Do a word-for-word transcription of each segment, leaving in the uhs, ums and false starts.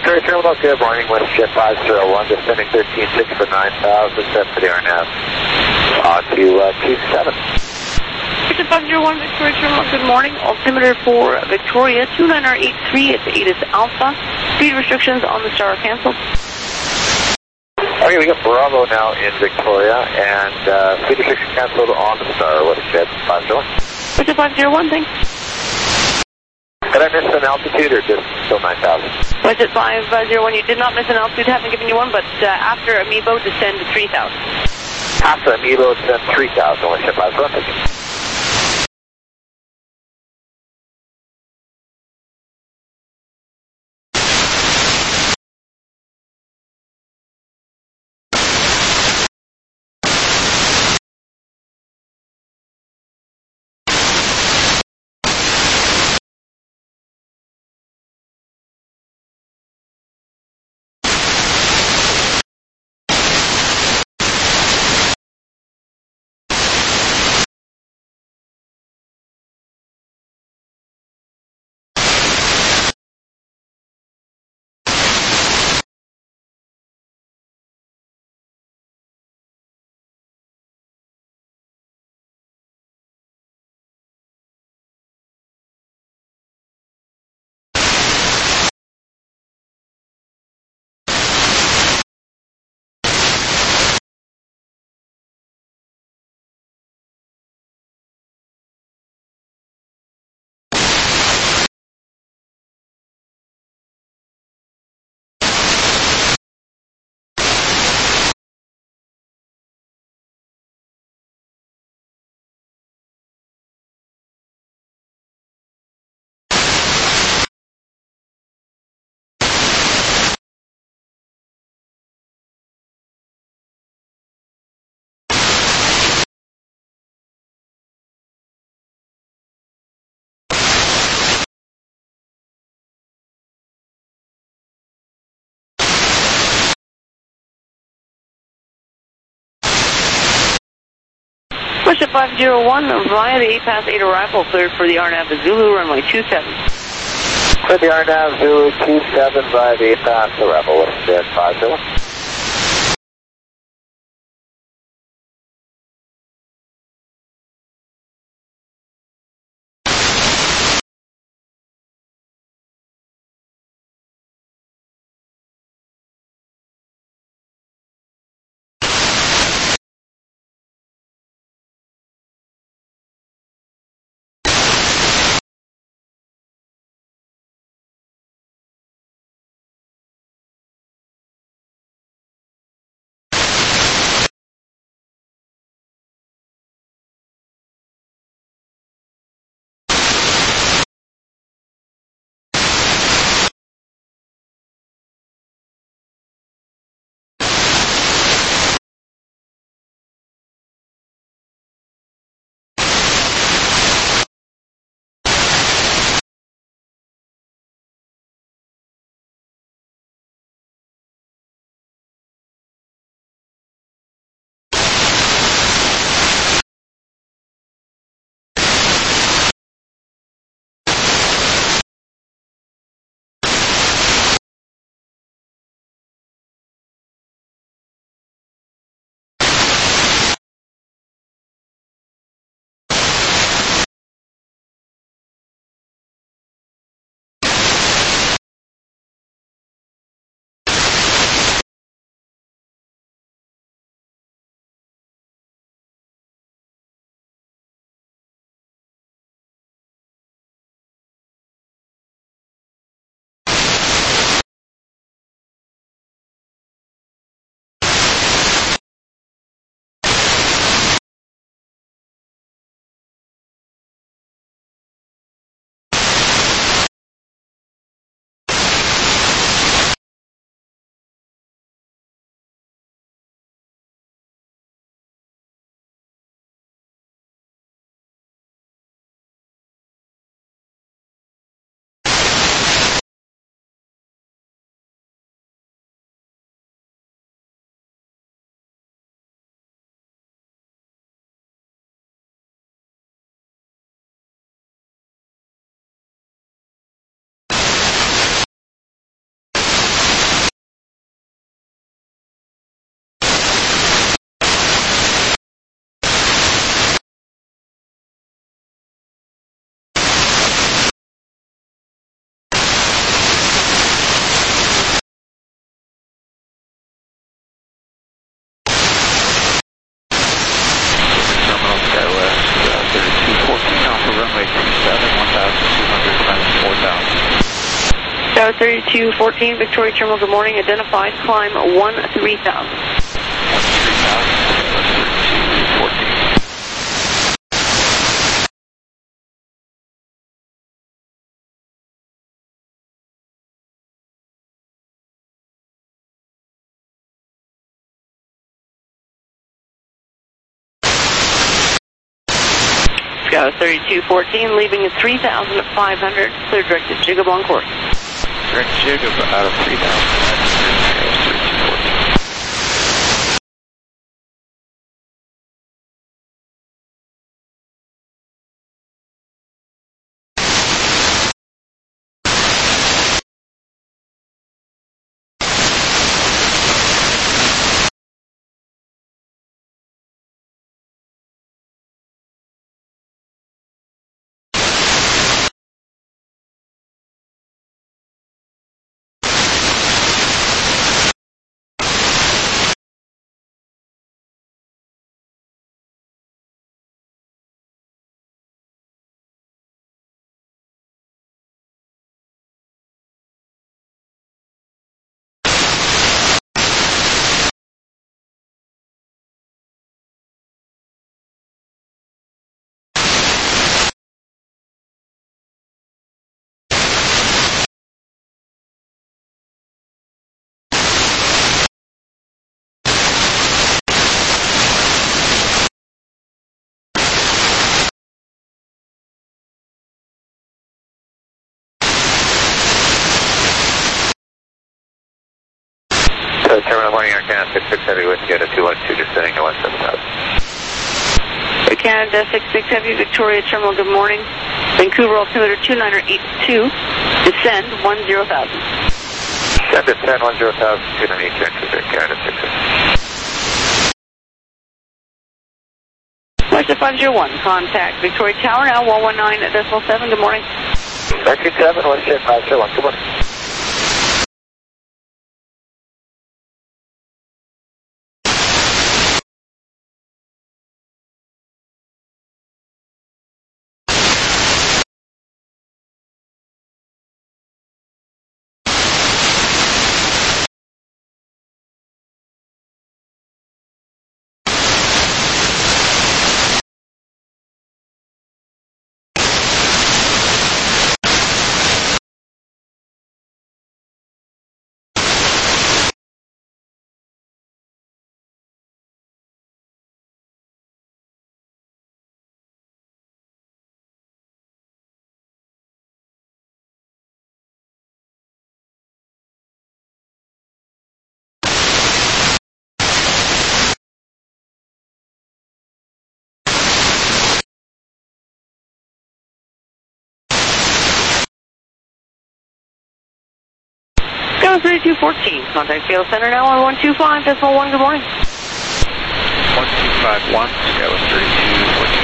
Victoria Terminal, good morning, WestJet five zero one, descending thirteen six for nine thousand, set for the R N A V. On to uh, two seven. WestJet five zero one, Victoria Terminal, good morning. Altimeter for Victoria, two nine eight three, it's ATIS Alpha. Speed restrictions on the star are canceled. Okay, we got Bravo now in Victoria, and uh, speed restriction canceled on the star, WestJet five zero one. WestJet five zero one, thanks. Did I miss an altitude or just still nine thousand? WestJet five zero one, you did not miss an altitude, haven't given you one, but uh, after Amiibo, descend to three thousand. After Amiibo, descend three thousand, WestJet five zero one. WestJet five zero one, via the eight past eight arrival, cleared for the R N A V Zulu, runway two seven. For the R N A V Zulu two seven by the eight past arrival, WestJet five zero one. thirty-two fourteen, Victoria Terminal, good morning. Identified, climb one three thousand. thirty-two fourteen. Scout thirty-two fourteen, leaving at three thousand five hundred, clear direct to Jigab on course. Direct Jigab out of three thousand five hundred, thirty-two fourteen. So, Terminal Morning Air Canada six six Heavy Whiskey at a two one two, descending to one seven thousand. Canada six six Heavy, Victoria Terminal, good morning. Vancouver altimeter two nine eight two, descend one zero thousand. Descend, descend one zero thousand, two nine eight two, Canada six six. West five zero one, contact Victoria Tower now, one one nine decimal seven, good morning. Victoria seven, West five zero one, good morning. thirty-two fourteen, contact Field Center now on one two five decimal one, good morning. one two five one, Skyline thirty-two fourteen.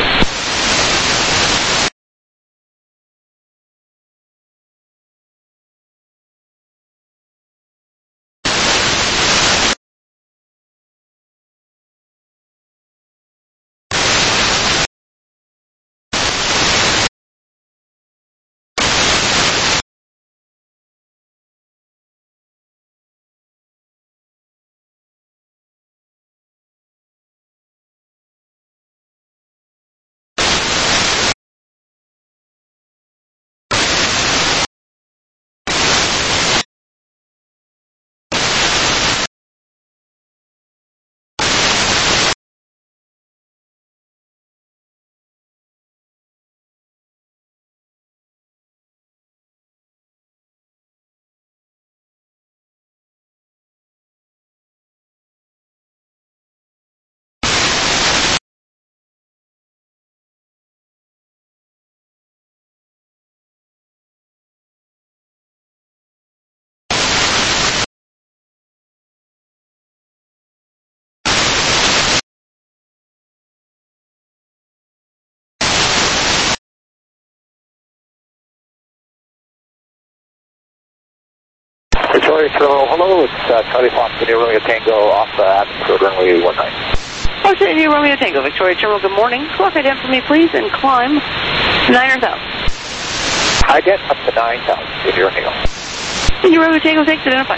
Victoria Terminal, hello, it's uh, Charlie Fox, India Romeo Tango off the uh, Atmospheric runway one nine. Fox India Romeo Tango, Victoria Terminal, good morning. Squawk ident for me, please, and climb nine thousand. Ident up to nine thousand, India Romeo. India Romeo Tango, thanks, identify.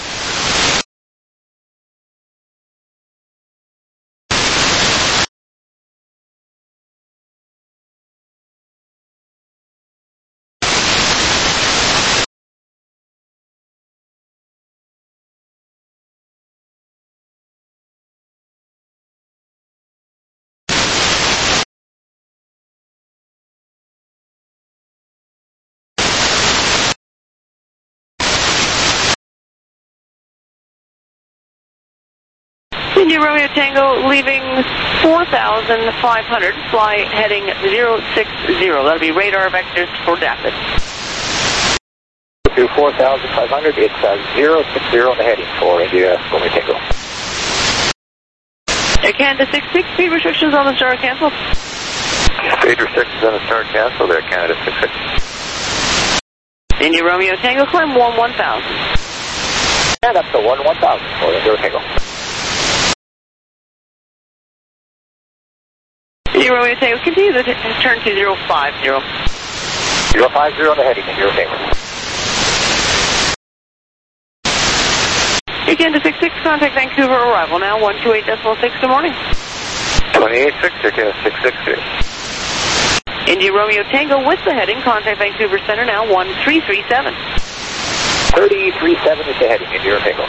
India Romeo Tango, leaving four thousand five hundred, fly heading zero six zero. That'll be radar vectors for D A P I. To four thousand five hundred, it's uh, zero six zero on the heading for India Romeo Tango. Air Canada six six, speed restrictions on the star canceled. Speed restrictions on the star canceled, Air Canada six six. India Romeo Tango, climb one one thousand. And up to one one thousand for India Tango. India Romeo Tango, continue to turn to zero five zero. zero five zero on the heading, India Tango. Air Canada six six, contact Vancouver, arrival now, one two eight point six, good morning. twenty-eight six, Air Canada six six here. India Romeo Tango with the heading, contact Vancouver Center now, one three three seven. three three seven is the heading, India Tango.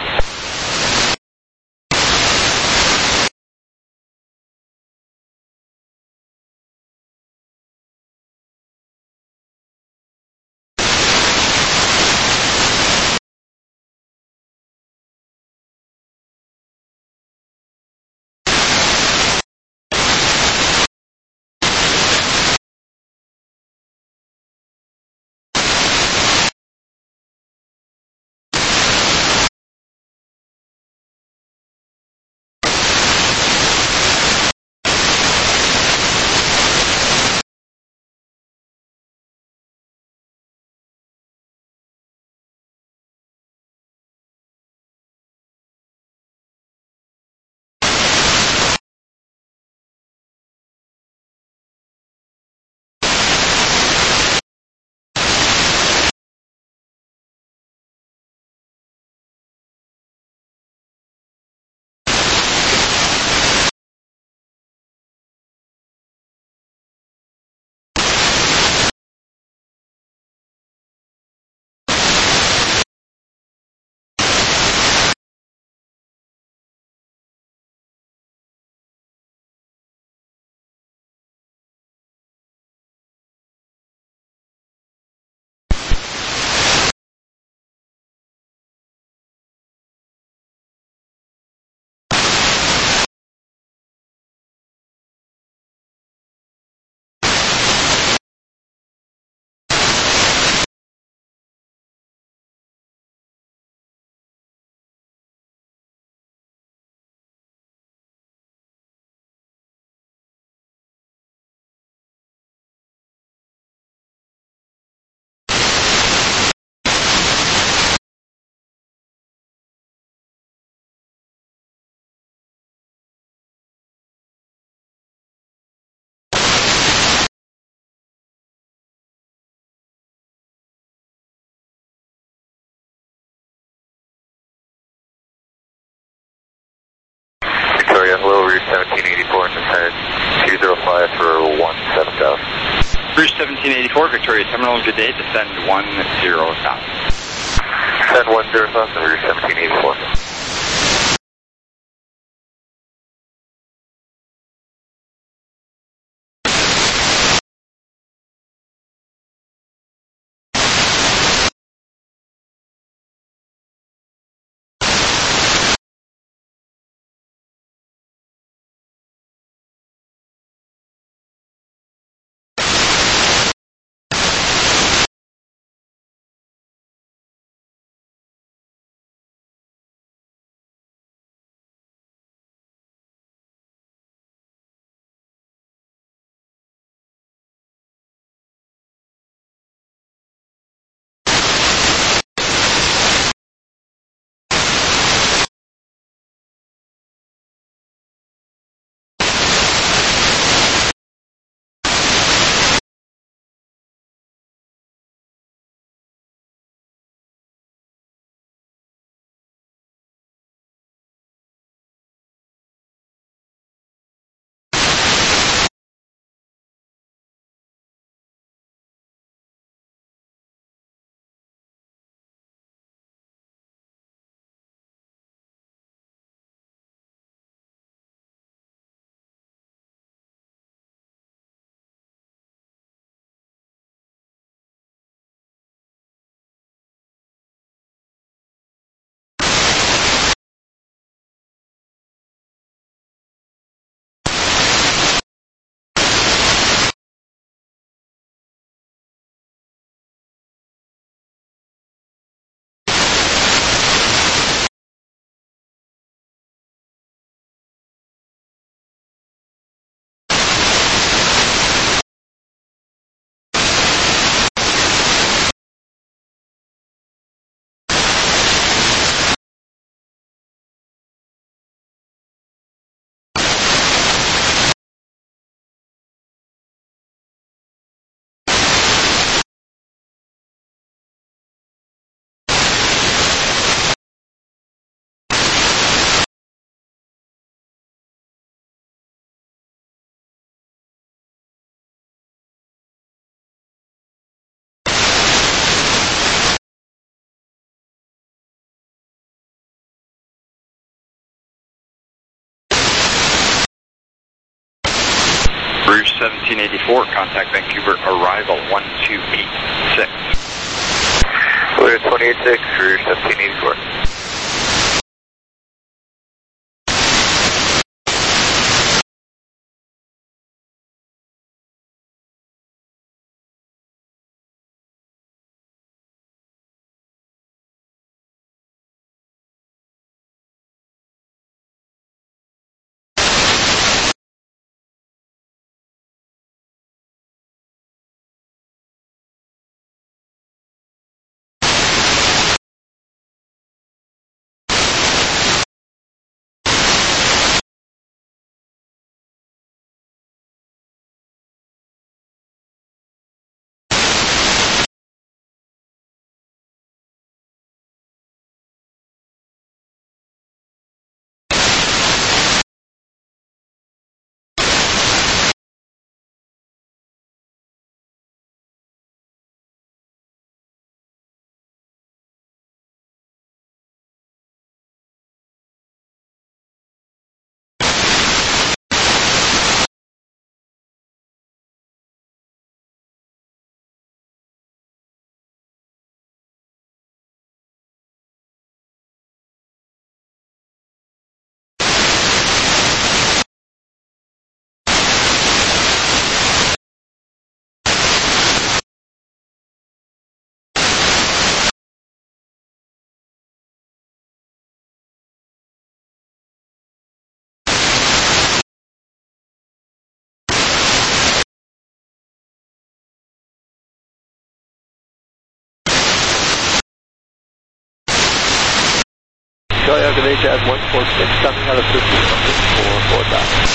Victoria, low Rouge seventeen eighty-four, descended two zero five for one seven thousand. Rouge seventeen eighty-four, Victoria Terminal, good day, descend one zero thousand. Descend one zero thousand, Rouge seventeen eighty-four. seventeen eighty-four, contact Vancouver, arrival one two eight six. Clear twenty-eight six, Cruise seventeen eighty-four. Toyota H S one four six coming out of fifteen hundred for four thousand.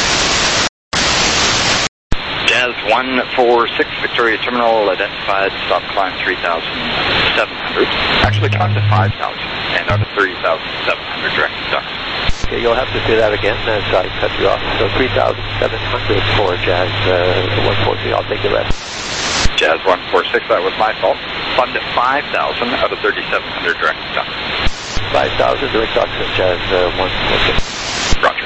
Jazz one four six, Victoria Terminal, identified, stop climb three thousand seven hundred. Actually climb to five thousand, and out of thirty thousand seven hundred direct ducks. Okay, you'll have to say that again as I cut you off. So three thousand seven hundred for Jazz uh, one four six, I'll take the rest. Jazz one four six, that was my fault. Climb to five thousand out of thirty-seven hundred direct ducks. five thousand direct ducks at Jazz uh, one four six. Roger.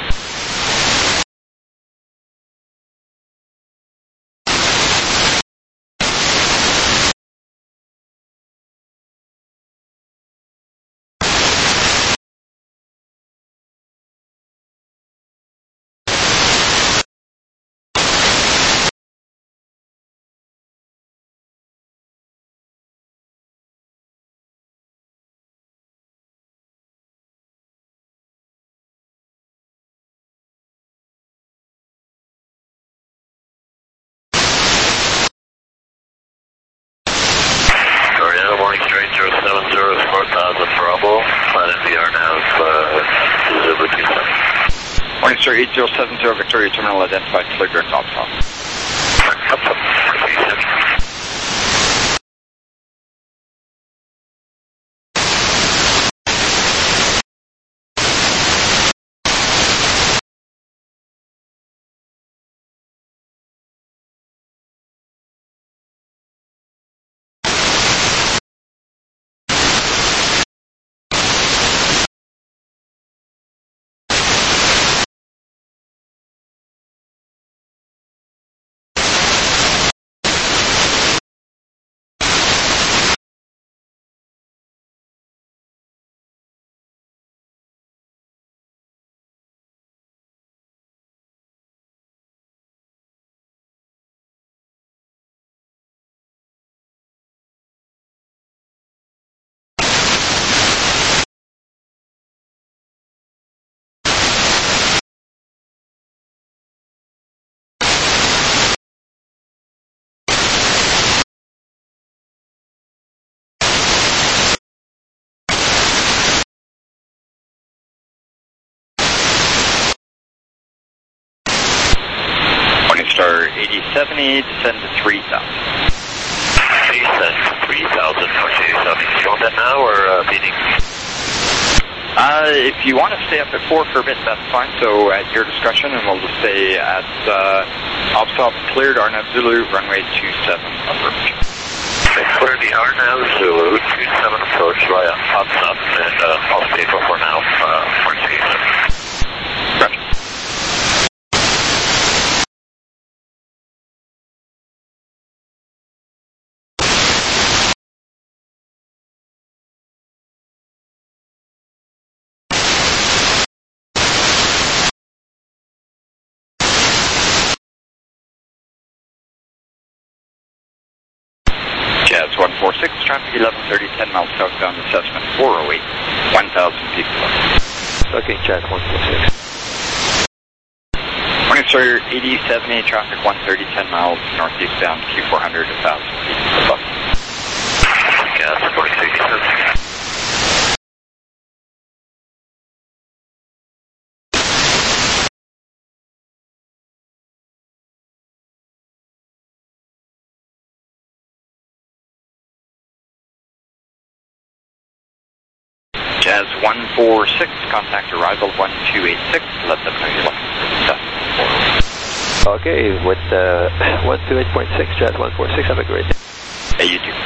Morning Star eight zero seven zero, Victoria Terminal, identified, clear direct off top. Star eighty seventy, descend to three thousand. Descend to three thousand, okay, so you want that now or uh, meeting? Uh, if you want to stay up at four for a bit, that's fine, so at your discretion, and we'll just stay at uh, Opstop cleared, Arnav Zulu, runway two seven approach. Okay, clear the Arnav Zulu, two seven approach via Opstop, and uh, I'll stay for now, uh, for season. Roger. one four six, traffic eleven thirty, ten miles southbound to Cessna four oh eight, one thousand feet below. Okay, Jazz one four six. Morning, sir, eighty seventy, traffic one thirty, ten miles northeast bound, Q four hundred, one thousand feet above. Jazz one four six. Jazz one four six, contact arrival one two eight six, let them know you're looking for the Cessna. Okay, with uh, one two eight point six, Jazz one four six, have a great day. Hey, you too.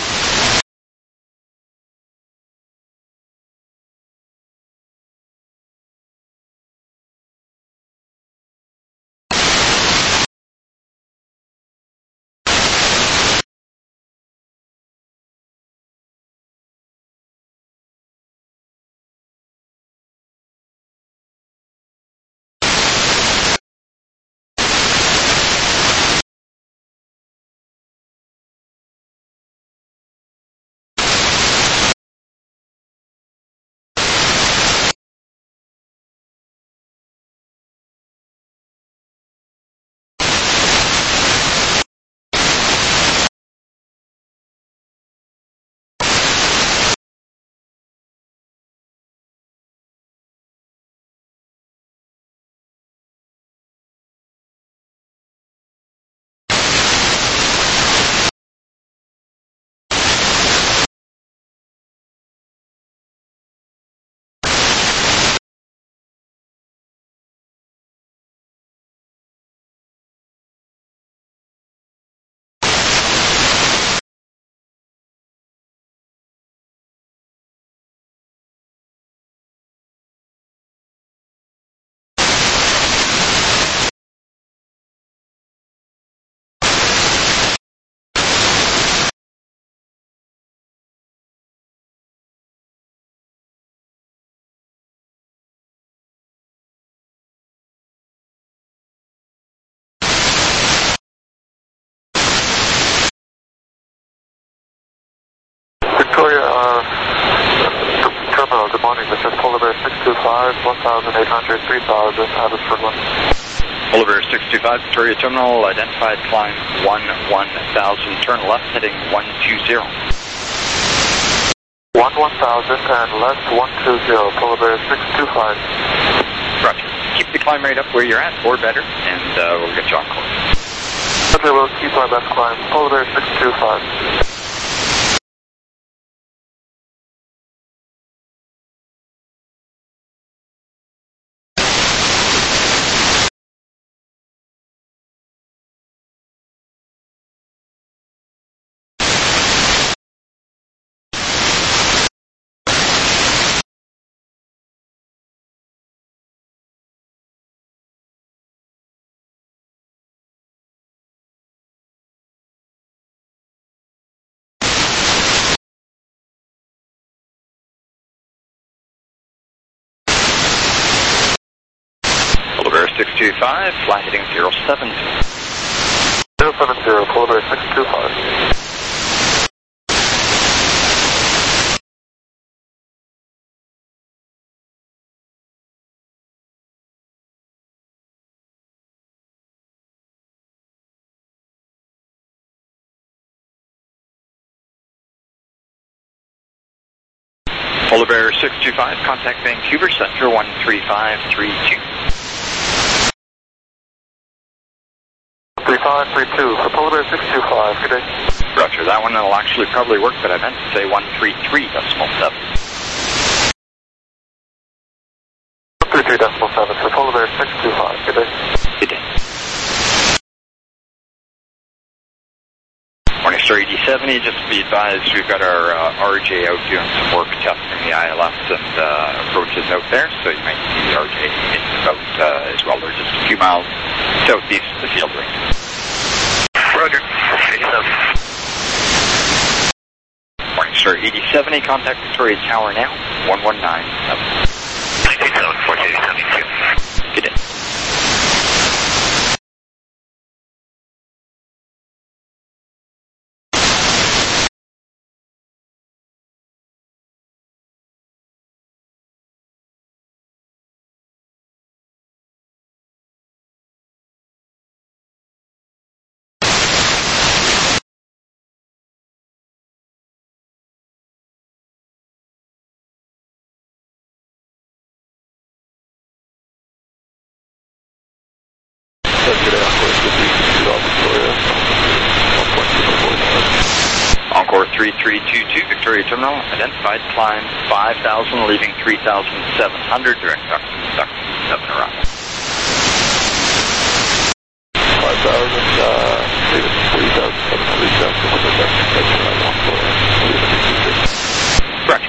Victoria, uh, terminal, good morning. This is Polar Bear six two five, one thousand eight hundred, three thousand, Abbotsford one. Polar Bear six two five, Victoria Terminal, identified climb one one thousand, turn left heading one two zero. one one thousand and left one two zero, Polar Bear six two five. Roger. Keep the climb rate up where you're at, or better, and uh, we'll get you on course. Okay, we'll keep our best climb, Polar Bear six two five. six two five, fly heading zero seven zero. zero seven zero, Polar Bear six two five. Polar Bear six two five, contact Vancouver Center one three five three two. three five three two, for Polar Bear six two five, good day. Roger, that one will actually probably work, but I meant to say one three three decimal seven. one three three decimal seven, for Polar Bear six two five, good day. Good day. Morning, Star eighty seventy, just to be advised, we've got our uh, R J out doing some work testing the I L Fs and uh, approaches out there, so you might see the R J in about uh, as well. They're just a few miles southeast of the field range. Roger, eighty-seven. Morning, Star eighty seventy, contact Victoria Tower now, one one nine seven. eighty-seven, fourteen seventy-two. Good day. Encore three three two two, Victoria Terminal, identified, climb five thousand, leaving three thousand seven hundred, direct duct seven arrival. five thousand, uh, leaving three thousand seven hundred, direct seven arrival for Roger.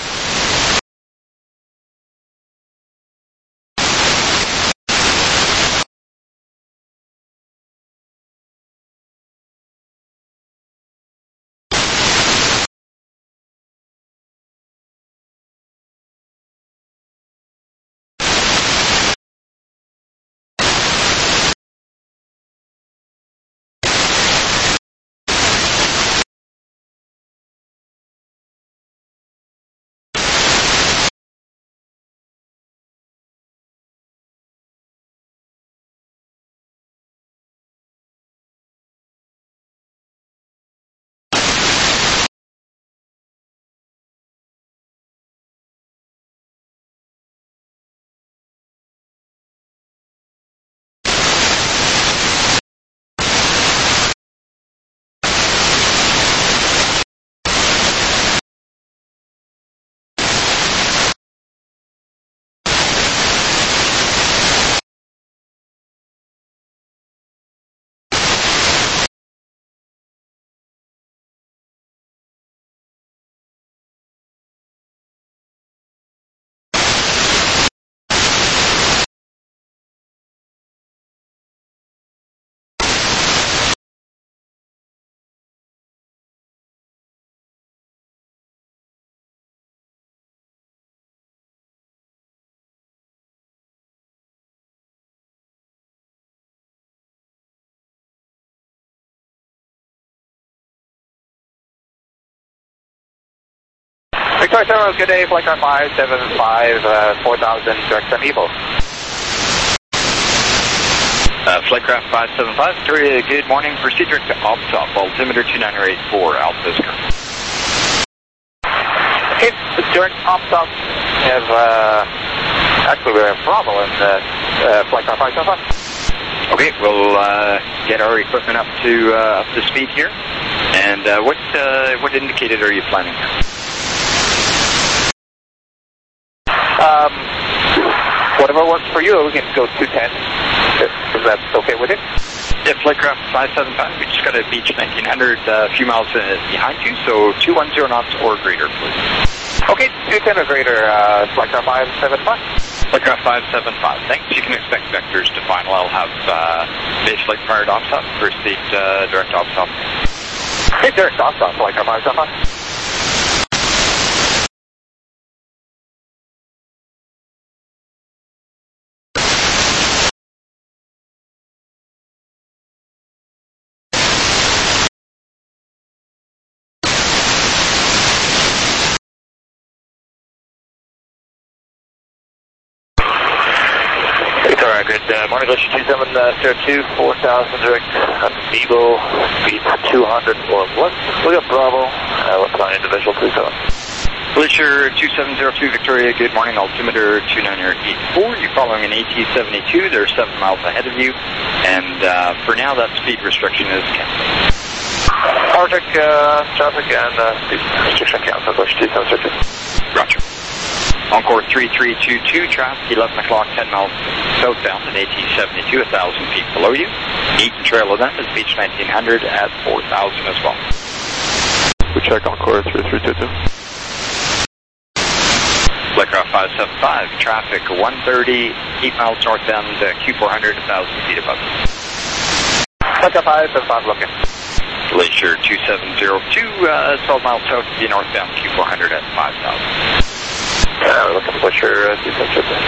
Victoria Terminal, good day, flight five seven five, uh, four thousand, direct on Evo. Uh, Flightcraft five seven five, Victoria, good morning. Proceed direct to Optop, altimeter two nine eight four, Alpha Oscar. Okay, direct Optop, have, uh, actually we have Bravo in, uh, uh, Flightcraft five seven five. Okay, we'll uh, get our equipment up to uh, up to speed here. And uh, what uh, what indicated are you planning? Um, whatever works for you, we can go two ten, if, if that's okay with you. Yeah, Flightcraft five seven five, we just got a Beach nineteen hundred uh, a few miles uh, behind you, so two one zero knots or greater, please. Okay, two ten or greater, uh, Flightcraft five seven five. Flightcraft five seven five, thanks. You can expect vectors to final. I'll have uh, base flight prior to OPSOP, proceed uh, direct OPSOP. Okay, direct OPSOP, Flightcraft five seven five. Victoria, good uh, morning, Glacier two seven zero two, four thousand direct on Evo, speed two hundred or one. We got Bravo, uh, what's on individual two seven. Glacier two seven zero two, Victoria, good morning, altimeter two nine eight four. You're following an A T seventy-two, they're seven miles ahead of you, and uh, for now that speed restriction is canceled. Arctic uh, traffic and uh, speed restriction canceled, Glacier two seven zero two. Roger. Encore three three two two, traffic eleven o'clock, ten miles southbound at A T seventy-two, one thousand feet below you. Eaton Trail of them is Beach nineteen hundred at four thousand as well. We check Encore three three two two. Flightcraft five seven five, traffic one thirty, eight miles northbound, uh, Q four hundred, one thousand feet above. Flightcraft five seven five, looking. Glacier two seven zero two, uh, twelve miles south of the northbound, Q four hundred at five thousand. Uh, we're looking at Glacier uh, two seven zero two.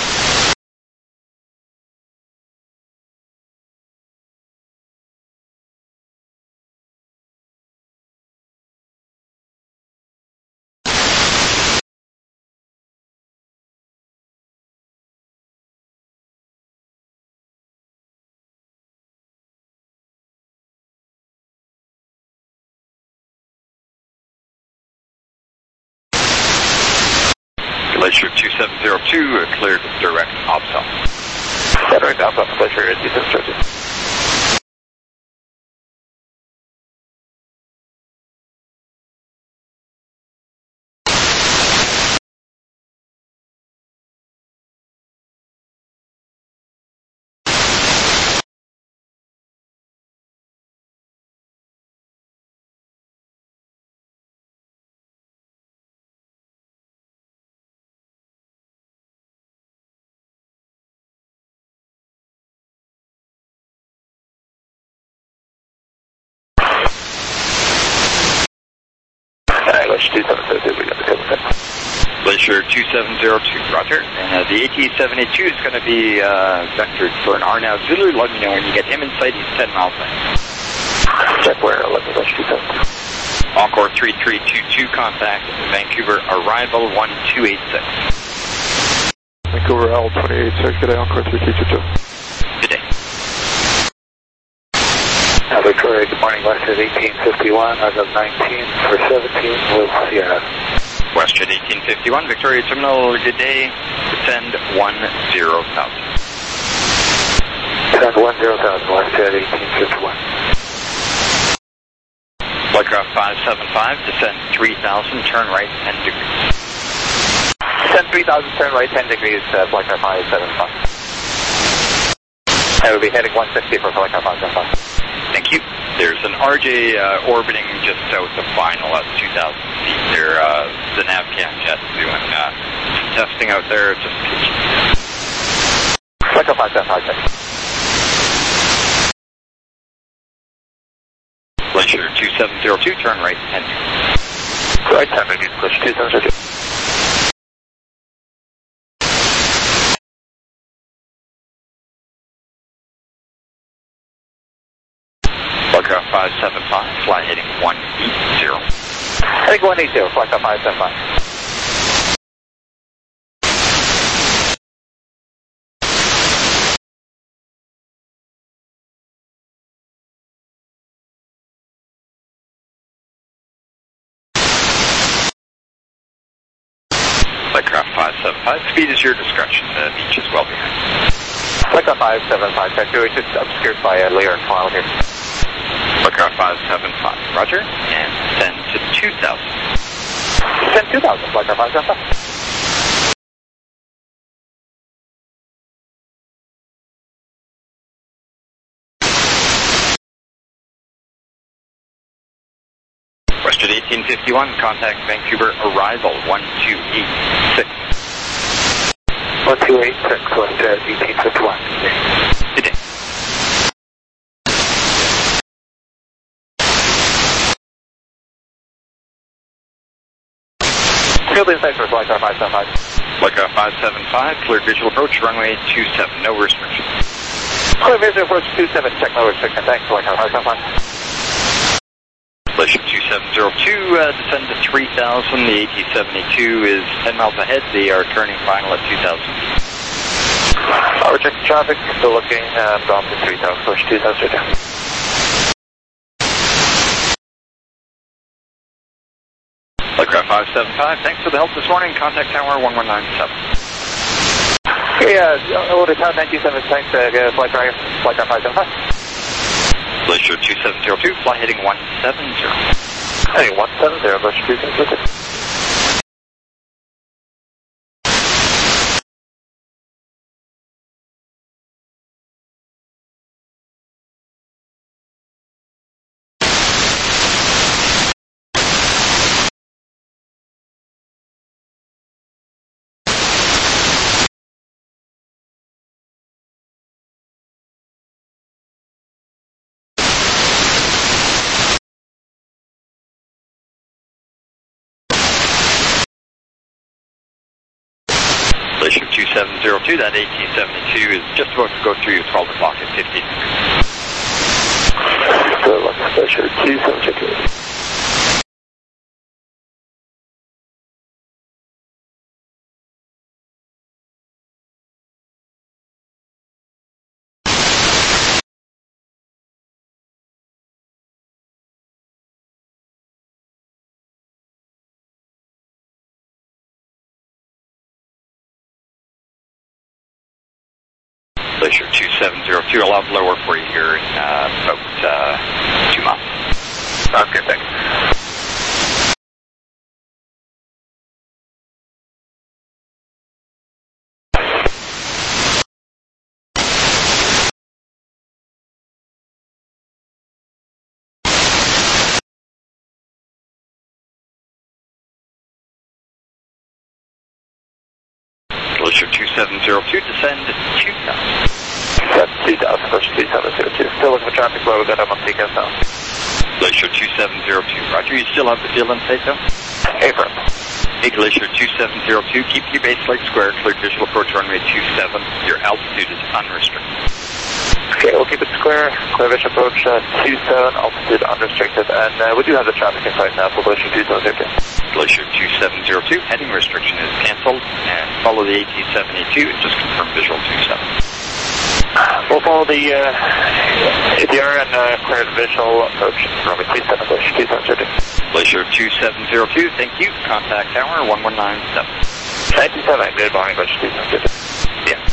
Glacier two seven zero two, uh, cleared direct OPSOP. Direct OPSOP, Glacier two seven zero two. Glacier two seven zero two, we got the seven six. Glacier two seven zero two, roger. And uh, the A T seventy-two is going to be uh, vectored for an Arnav Zulu. Let me know when you get him in sight. He's ten miles away. Check where, eleven Glacier two seven two. Encore three three two two, contact Vancouver, arrival one two eight six. Vancouver L twenty-eight six, good day, Encore three three two two. Good day. Uh, Victoria, good morning, Western eighteen fifty-one, as of nineteen for seventeen with Sierra. Western eighteen fifty-one, Victoria Terminal, good day, descend one zero thousand. Descend one zero thousand, Western eighteen fifty-one. Flightcraft five seven five, descend three thousand, turn right ten degrees. Descend three thousand, turn right ten degrees, uh, Flightcraft five seven five. I will be heading one sixty for Flightcraft five seven five. Thank you. There's an R J uh, orbiting just south of final at two thousand feet. There, uh, the NavCam jet's doing uh, some testing out there. Just Flightcraft five seven five, check. Glacier two seven zero two, turn right ten. Right ten degrees, Glacier two seven zero two. Flightcraft five seven five, fly heading one eight zero. Heading one eight zero, Flightcraft five seven five. Flightcraft five seven five, speed is your discretion. The beach is well behind. Flightcraft five seven five, check. It's just obscured by a layer of cloud here. Flightcraft five seven five, roger, and descend to two thousand. Descend two thousand, Flightcraft five seven five. Western eighteen fifty-one, contact Vancouver, arrival one two eight six. one two eight six, Western eighteen fifty-one. Good day. Field insight for Flightcraft five seven five. Flightcraft five seven five, cleared visual approach, runway two seven, no restriction. Clear visual approach two seven, check no restriction. Thanks, Flightcraft five seven five. Glacier two seven zero two, uh, descend to three thousand. The A T seventy-two is ten miles ahead. They are turning final at two thousand. Uh, we're checking traffic, still looking, uh, drop to three thousand, push two thousand down. Flightcraft five seven five, thanks for the help this morning. Contact tower one one nine seven. Hey, uh, order tower nine two seven, thanks, uh, Flightcraft Flightcraft five seven five. Glacier two seven zero two, fly heading one seven zero. Heading one seven zero, Glacier two seven zero two. Glacier two seven zero two, that A T seventy-two is just about to go through your twelve o'clock at fifteen. Glacier two seven zero two. Glacier two seven zero two, I'll have lower for you here in uh, about uh, two miles. Okay, thanks. Glacier two seven zero two, descend to two thousand. That's two thousand, Glacier two seven zero two. Still looking for traffic flow, we've got up on Seacast now. Glacier two seven zero two, roger, you still have the field in sight though? Affirm. Hey, Glacier two seven zero two, keep your base flight square, clear visual approach runway two seven. Your altitude is unrestricted. Okay, we'll keep it square, clear visual approach uh, two seven, altitude unrestricted, and uh, we do have the traffic in sight now for Glacier two seven zero two. Glacier two seven zero two, heading restriction is cancelled, and follow the A T seven eighty-two, and just confirm visual two seven. We'll follow the uh, A T R and uh, clear visual approach runway two seven, Glacier two seven zero two. Glacier two seven zero two, thank you, contact tower one one nine seven. ninety-seven, good morning, Glacier two seven zero two. Yeah.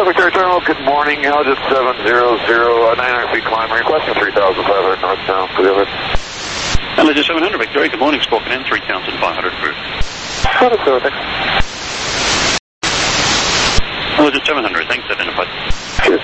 Victoria Terminal, good morning. Altitude seven zero zero, nine hundred feet climb, requesting three thousand five hundred northbound. Go ahead. Altitude seven hundred, Victoria, good morning. Spoken in, three thousand five hundred approved. Seven zero, thanks. Altitude seven hundred, thanks, identified. Cheers.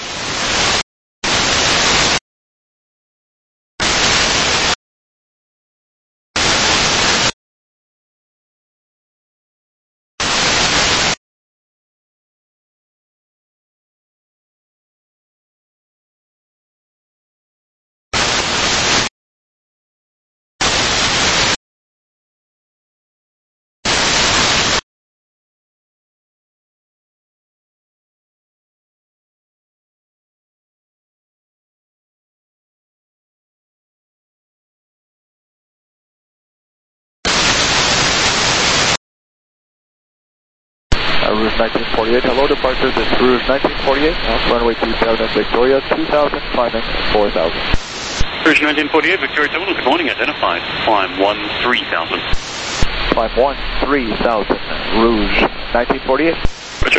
Uh, Rouge nineteen forty-eight, hello, departure, this is Rouge nineteen forty-eight, now runway two seven Victoria, two thousand, climbing four thousand. Rouge nineteen forty-eight, Victoria Terminal, good morning, identified. Climb one three thousand. Climb one three thousand, Rouge nineteen forty-eight. Roger.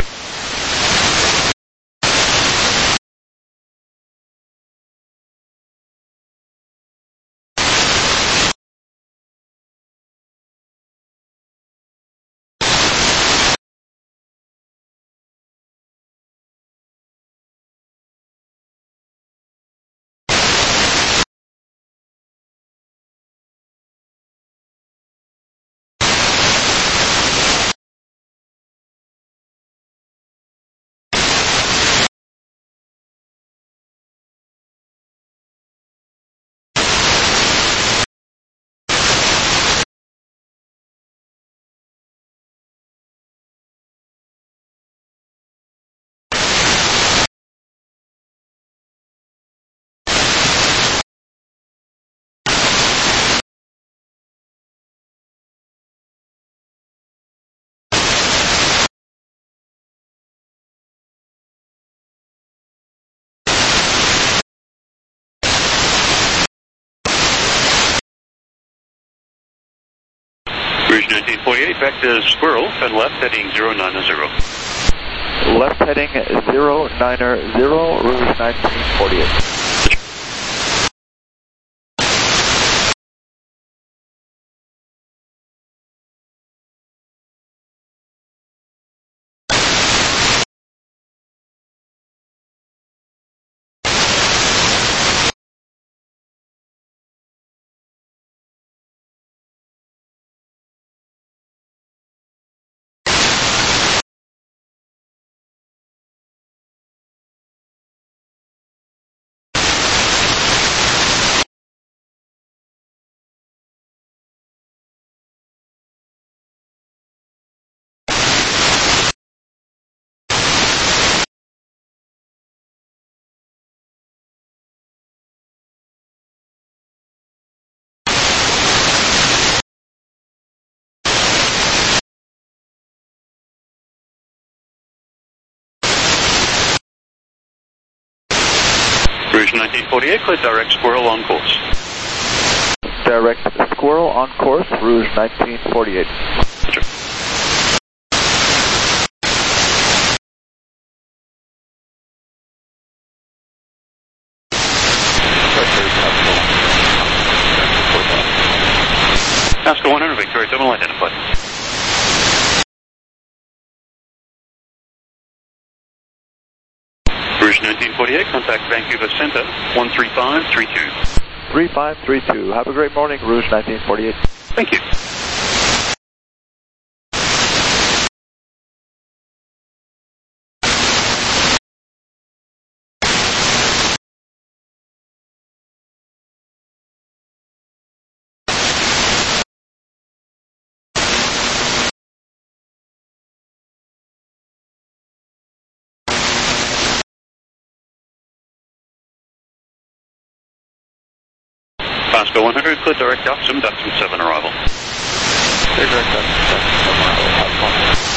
Rouge nineteen forty-eight, back to Squirrel, and left heading zero nine zero. Left heading zero nine zero, Rouge nineteen forty-eight. Rouge nineteen forty-eight, clear direct Squirrel on course. Direct Squirrel on course, Rouge nineteen forty-eight. Roger. Oscar one hundred, Victoria Terminal, identified. Rouge nineteen forty-eight, contact Vancouver Centre, one three five three two. three five three two, have a great morning, Rouge nineteen forty-eight. Thank you. Pasco one hundred, clear direct Duxton, Duxton seven arrival. Clear direct Duxton seven arrival, have fun.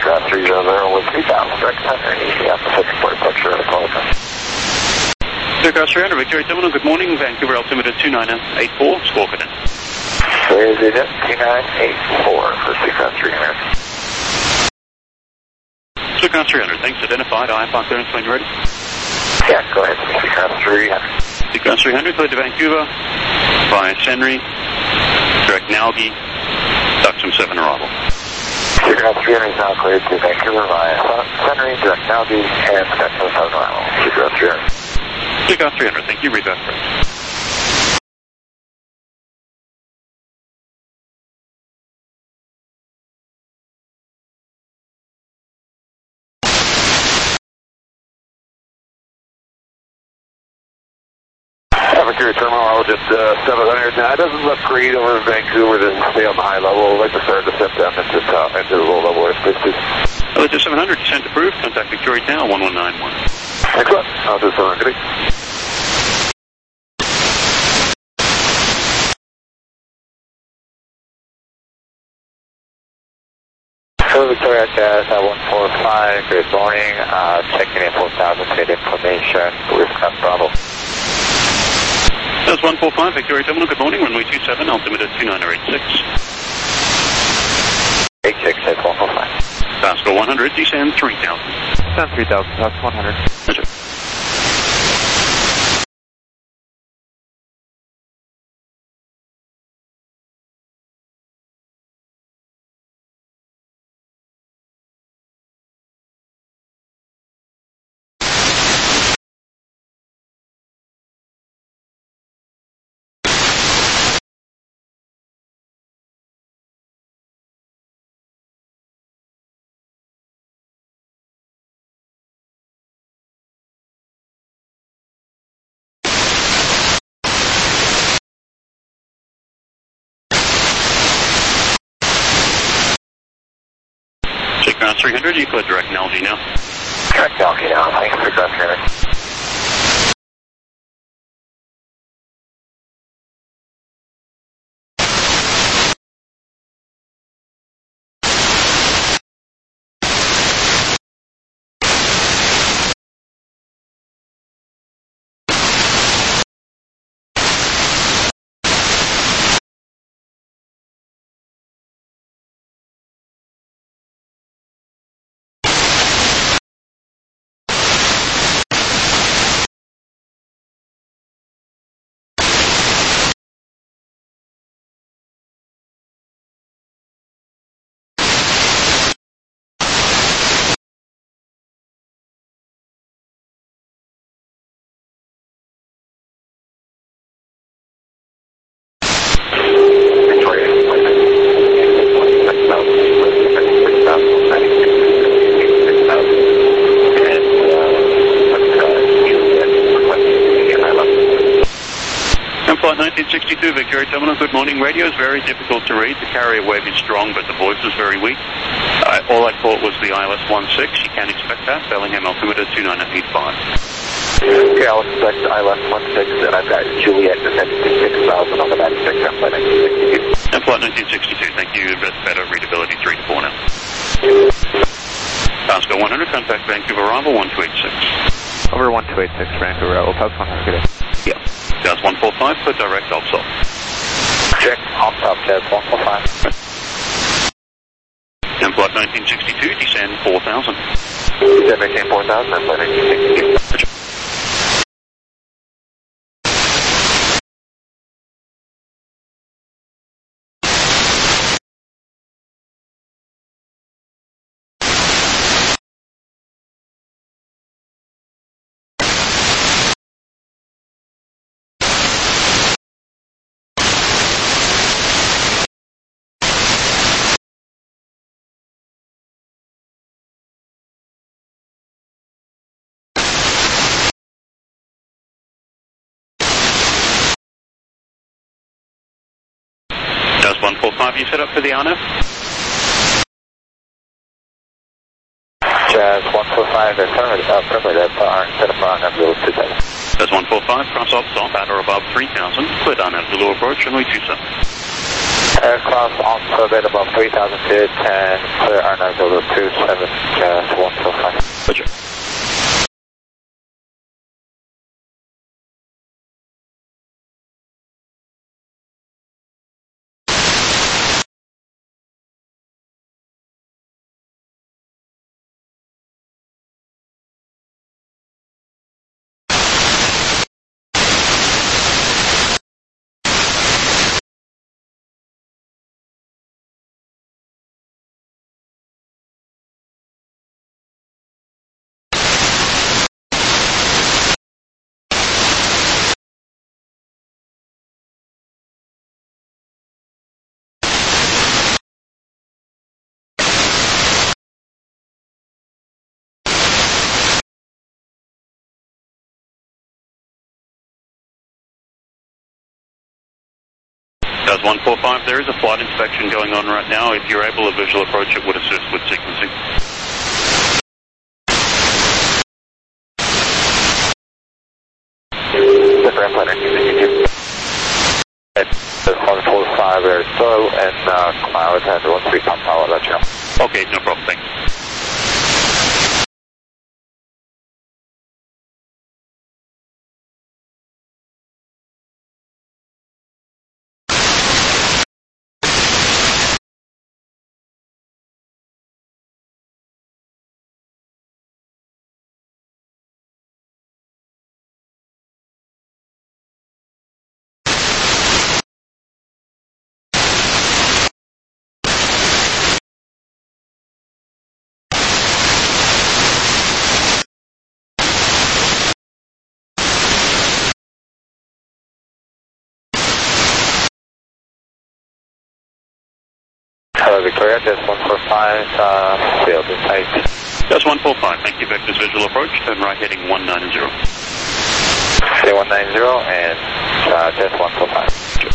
Ground three zero zero with three thousand, direct center, easy out the second port, picture of the closer. Aircraft three hundred, Victoria Terminal, good morning, Vancouver altimeter two nine eight four, score cadet. Where is it at? two nine eight four for Aircraft three hundred. Aircraft three hundred, thanks, identified, I F R clearance when you're ready. Yeah, go ahead, Aircraft three hundred. Aircraft three hundred, cleared to Vancouver, via Senri, direct Nalgi, Duxton seven arrival. Aircraft three hundred is now cleared to Vancouver via Senri, direct Nalgi, and Duxton seven arrival. Aircraft three hundred. Aircraft three hundred, thank you, read back first. Victoria Terminal, I was just uh, seven hundred. Now, it doesn't look great over in Vancouver to stay on the high level. I'd like to start to step down into the top, into the low level airspace, please. Hello, seven hundred, descent approved. Contact Victoria Tower, one one nine one. Excellent. I'll do seven hundred. Hello, Victoria Tower, one four five. Good morning. Uh, checking in four thousand feet information. Wisconsin Bravo. That's one four five, Victoria Terminal, good morning, runway two seven, altimeter two nine eight six. eight six, that's one four five. Pascal one hundred, descend three thousand. Descend three thousand, that's one hundred. Roger. Ground three hundred, you clear direct Nalgi now. Direct Nalgi now, thanks for ground three hundred. nineteen sixty-two, Victoria Terminal, good morning. Radio is very difficult to read. The carrier wave is strong, but the voice is very weak. Uh, all I caught was the I L S one six. You can expect that. Bellingham altimeter two nine eight five. Okay, I'll expect I L S one six, and I've got Juliet descending to six thousand on the ninety-six, and flight nineteen sixty-two. And flight nineteen sixty-two, thank you. Better readability three to four now. Pascal one hundred, contact Vancouver arrival one two eight six. Over one two eight six, Vancouver arrival, Pascal one hundred. Yeah. Jazz one four five, put direct off-stop. Check, off-stop, Jazz one four five. And flight nineteen sixty-two, descend four thousand. Descend maintain four thousand, and flight nineteen sixty-two. one four five, you set up for the R N F? Jazz one four five, affirmative, affirmative, R, set up R N F zero two seven. Jazz one four five, cross off stop at or above three thousand, clear down at Zulu approach, runway two seven. Aircraft on orbit above three thousand feet and clear R nine over two seven, Jazz one four five. Roger. Does one four five, there is a flight inspection going on right now. If you're able to visual approach, it would assist with sequencing. The ramp ladder, one four five, there's slow and uh, cloud and one three pump power, let you know. Okay, no problem, thanks. Hello Victoria, Jazz one four five, uh, field in sight. Jazz one four five, thank you, vectors visual approach, turn right heading one nine zero. Say one nine zero and uh, Jazz one four five.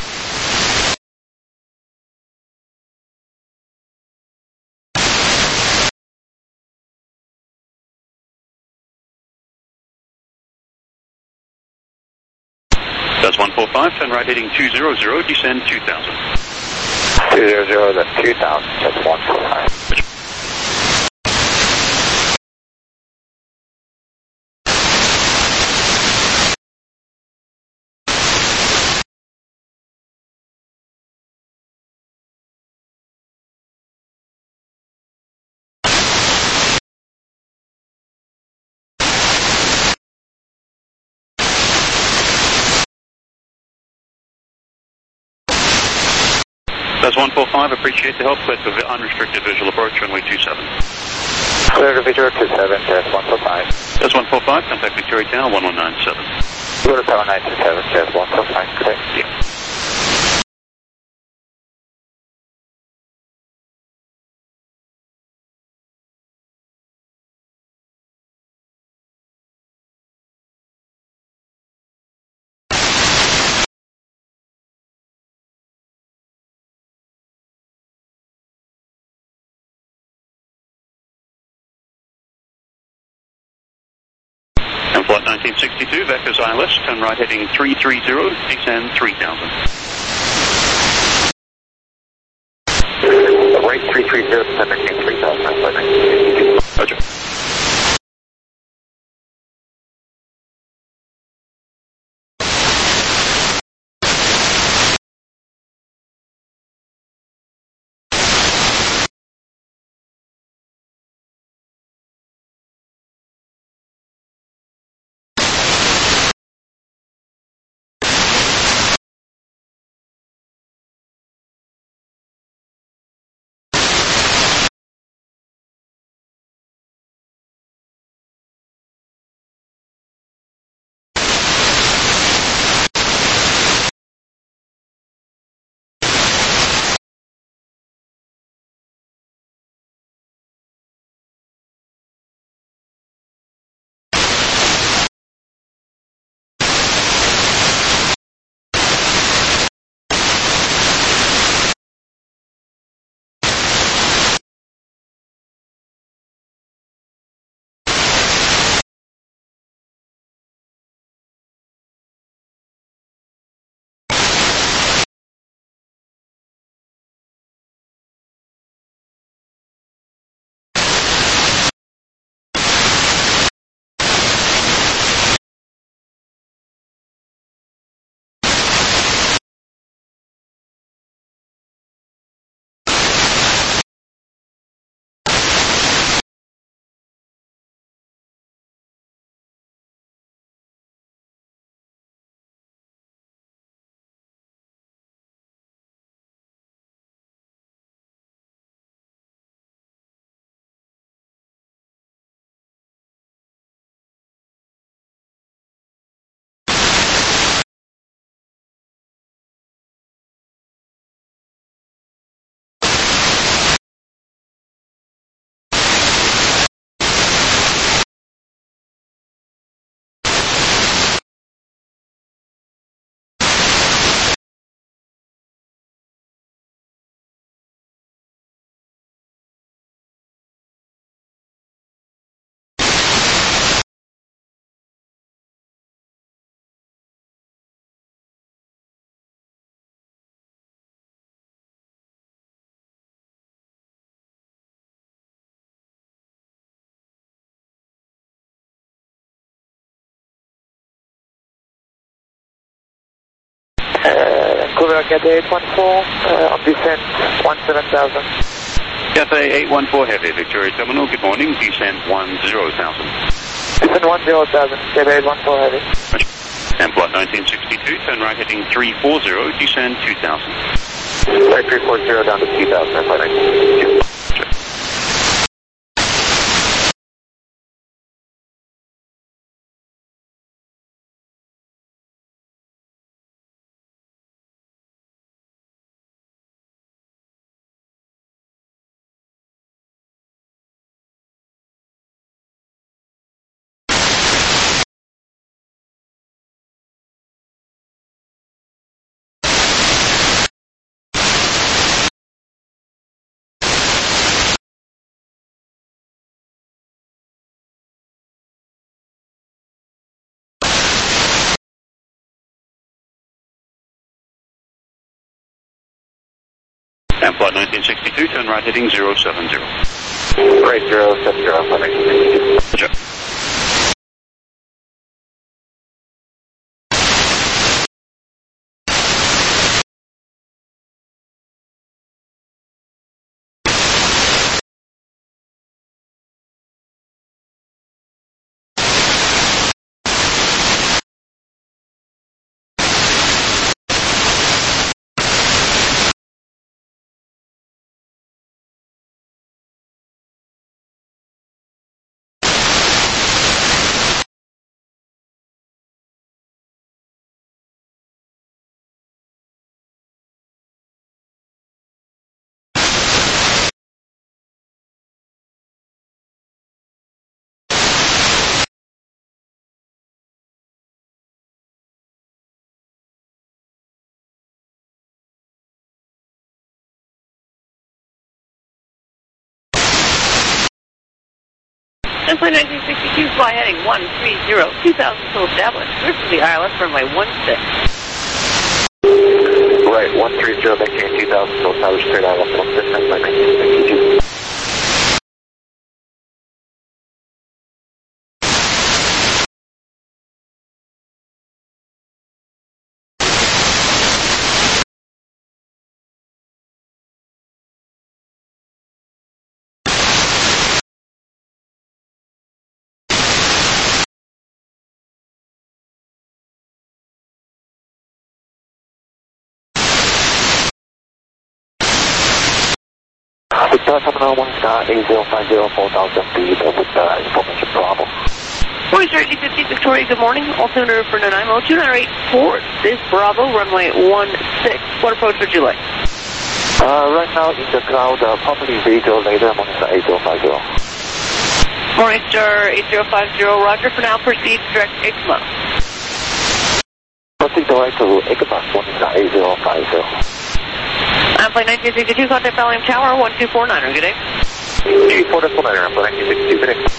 Jazz one four five, turn right heading two zero zero, descend two thousand. two zero zero, then two thousand, Jazz one four five. Jazz one four five, appreciate the help with the unrestricted visual approach, runway two seven. Clear to Victoria two seven, Jazz one four five. Jazz one four five, contact Victoria Tower one one nine seven. Go to Tower nine two seven, Jazz one four five, correct? Yeah. And flight nineteen sixty-two, vectors I L S, turn right heading three three zero, descend three thousand. Right three three zero, descend three thousand. Roger. Vancouver Cathay eight one four, uh, on descent one seven thousand. Cathay eight one four Heavy, Victoria Terminal, good morning, descent one zero thousand. Descent one zero thousand, Cathay eight one four Heavy. And flight nineteen sixty-two, turn right heading three four zero, descend two thousand. Right three four zero down to two thousand, flight nineteen sixty-two. And flight nineteen sixty-two, turn right heading zero seven zero. Right zero seven zero, flight nineteen sixty-two. Roger. And flight nineteen sixty-two, fly heading one three zero, two thousand still established. Clear from the I L S runway one six. Right, one three zero, maintain two thousand, still established, straight I L S one six, and flight nineteen sixty-two. Victoria Terminal one star eight zero five zero four thousand feet with uh, information Bravo. Voice eight fifty, Victoria, good morning. Altimeter for Nanaimo, two nine eight four, this Bravo, runway one six. What approach would you like? Uh, right now in the cloud, uh, probably radio later, Morningstar eight zero five zero. Morningstar eight zero five zero, roger. For now, proceed direct I C M A. Proceed direct to I C M A, Morningstar eight zero five zero. I'm flight nineteen sixty-two, contact Valium Tower, one two four nine, good day. two four nine, I'm flight nineteen sixty-two, good day.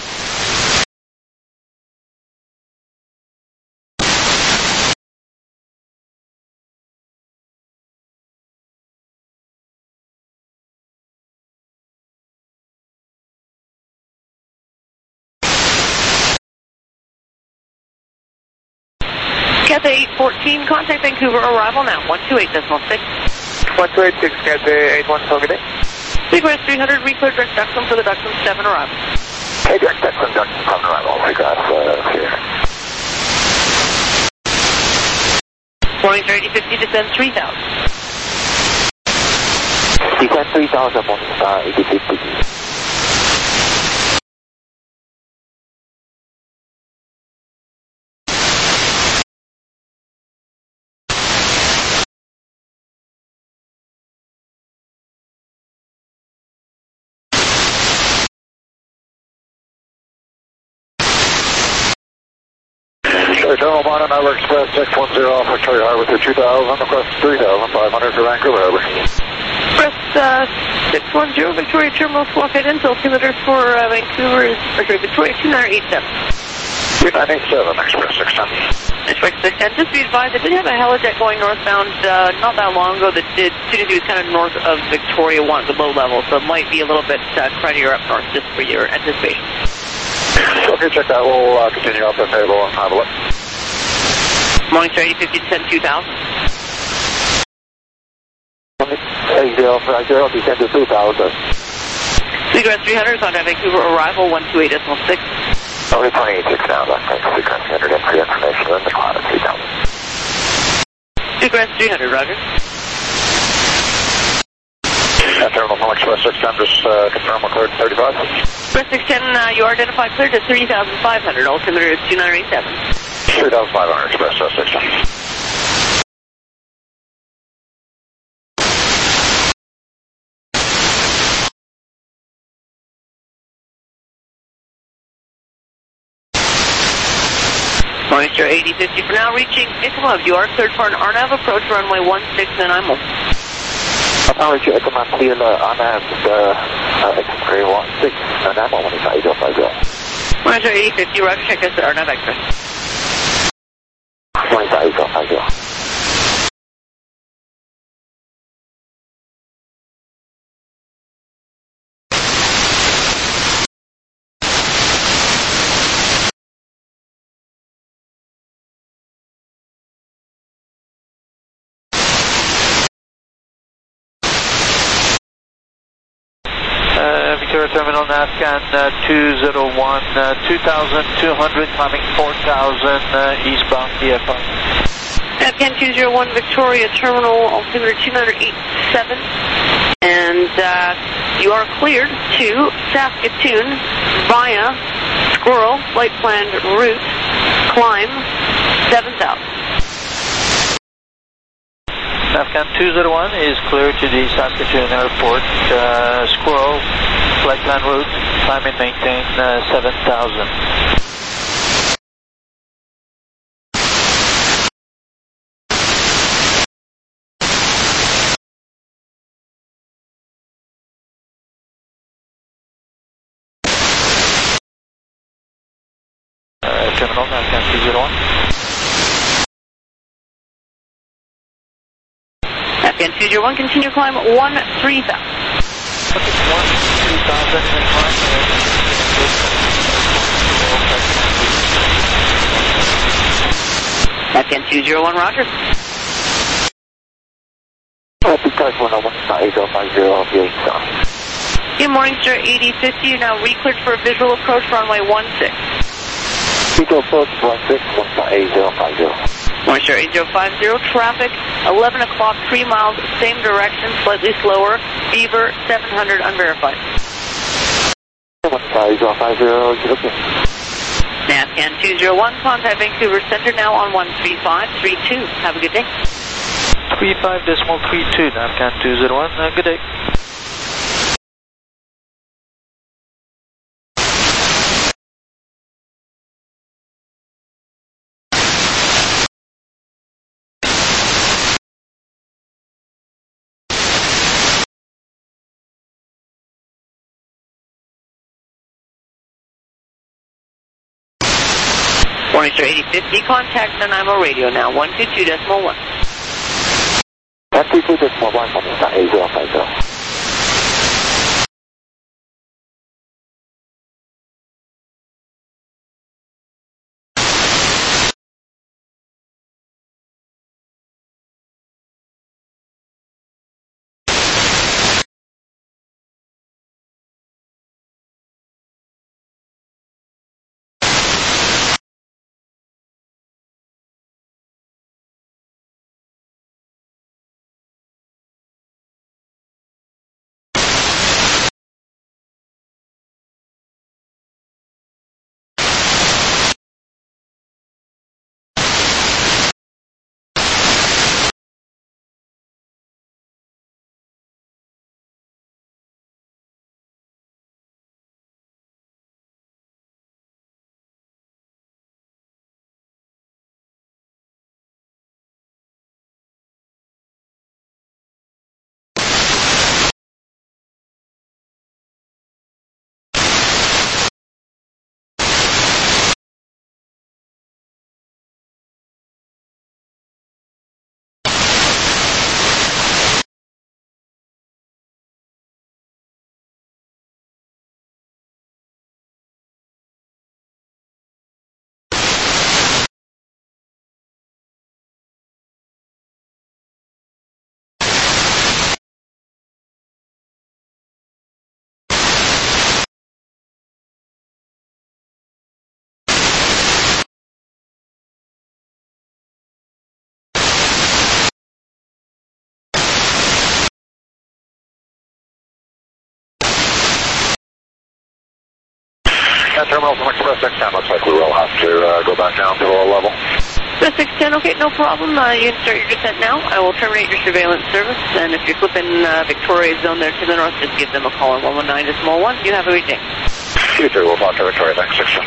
Cathay eight fourteen, contact Vancouver, arrival now, one two eight decimal six. one two eight six, Cathay eight one four, good day. Sequence three hundred, reclear direct Duxton for the Duxton seven arrival. Hey, direct Duxton, Duxton seven arrival, regards, uh, here. Morningstar eighty fifty, descend three thousand. Descend three thousand, Morningstar eighty fifty. General Modern, Iowa Express six one zero, Victoria Harbor through two thousand, request three thousand five hundred for Vancouver Harbor. Press uh, six one zero, Victoria Terminal, squawk head in, altimeter for uh, Vancouver is, or sorry, Victoria two nine eight seven. two nine eight seven, Express six ten. Express six ten, just be advised, I did have a helijet going northbound uh, not that long ago that did, soon as he was kind of north of Victoria one, the low level, so it might be a little bit uh, cruddier up north, just for your anticipation. Okay, check that. We'll uh, continue up the table and have a look. Morningstar eighty fifty, descend two thousand. zero five zero, descend to two thousand. Seagrass three hundred, contact Vancouver, arrival one two eight point six. Only twenty-eight six now, left thanks. Seagrass three hundred, entry information in the cloud at three thousand. Seagrass three hundred, roger. Uh, Terminal Fox, West six ten, just uh, confirm we're cleared thirty-five. West six ten, uh, you are identified cleared to three thousand five hundred, altimeter is two nine eight seven. three thousand five hundred, Express West six ten. Moisture eighty fifty for now, reaching Ikamov. You are cleared for an R NAV approach runway one six and I'm on. Approach Ikamov till uh, R NAV uh, X-ray one six, R NAV one five zero five zero. Moisture eighty fifty, roger, check us at R NAV X-ray. one five zero five zero. Victoria Terminal, NAVCAN uh, two zero one, uh, two thousand two hundred, climbing four thousand, uh, eastbound D F R. NAVCAN two zero one, Victoria Terminal, altimeter two nine eight seven. And uh, you are cleared to Saskatoon via Squirrel, flight planned route, climb seven thousand. NAVCAN two zero one is clear to the Saskatoon Airport. Uh, Squirrel, flight plan route, climb and maintain uh, seven thousand. Uh, terminal, NAVCAN two zero one. NAVCAN two zero one, continue climb one three thousand. one three thousand and climb. NAVCAN two zero one, roger. Because one oh one five zero five zero, Good morning, sir. eighty fifty, you're now re-cleared for a visual approach runway one six. Visual approach one six, one five zero five zero. Morning, sir. eight zero five zero, traffic, eleven o'clock, three miles, same direction, slightly slower, Beaver, seven hundred, unverified. one five zero five zero, okay. NAVCAN two zero one, contact Vancouver Center now on one three five three two. Have a good day. three five decimal three two, NAVCAN two zero one, uh, good day. Morning, sir. eighty fifty, contact Nanaimo radio now, one two two decimal one. one two two decimal one, eight zero five zero. At terminal from Express six ten, looks like we will have to uh, go back down to the low level. Express six ten, okay, no problem. Uh, you can start your descent now. I will terminate your surveillance service, and if you're flipping uh, Victoria zone there to the north, just give them a call on one one nine to small one. You have a great day. You too, we'll talk to Victoria, thanks, six ten.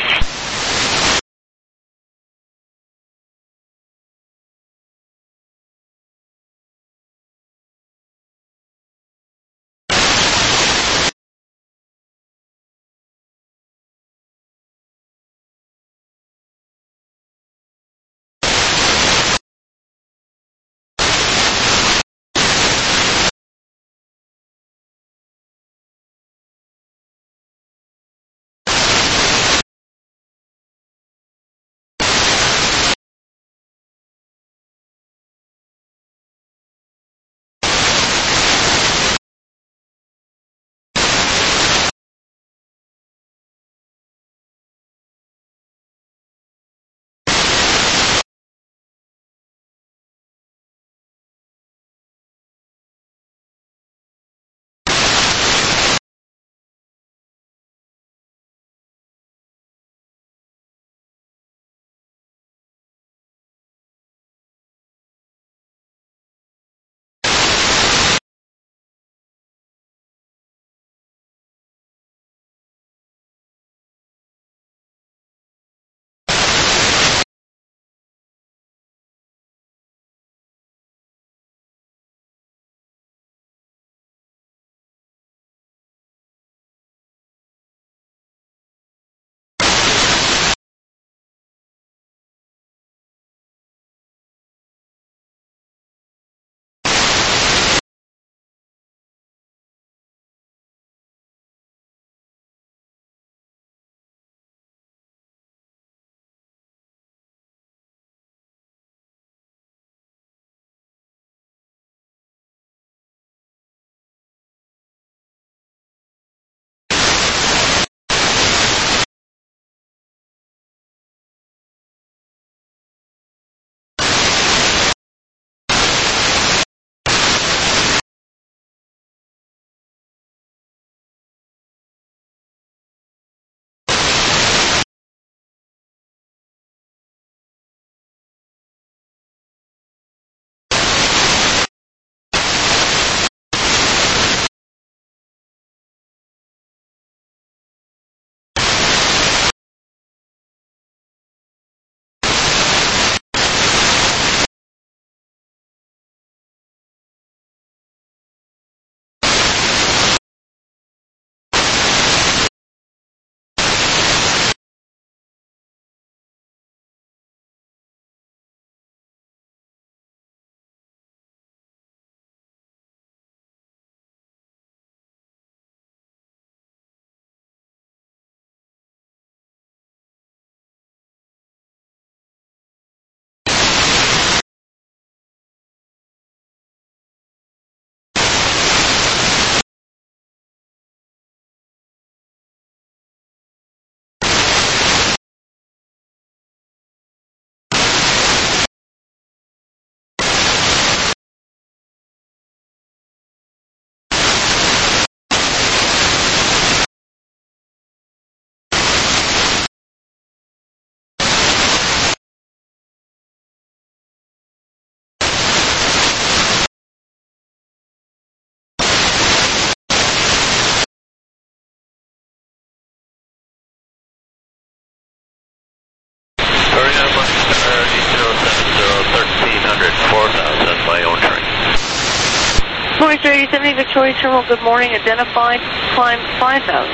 Moisture eighty seventy, Victoria Terminal, good morning. Identified, climb five thousand.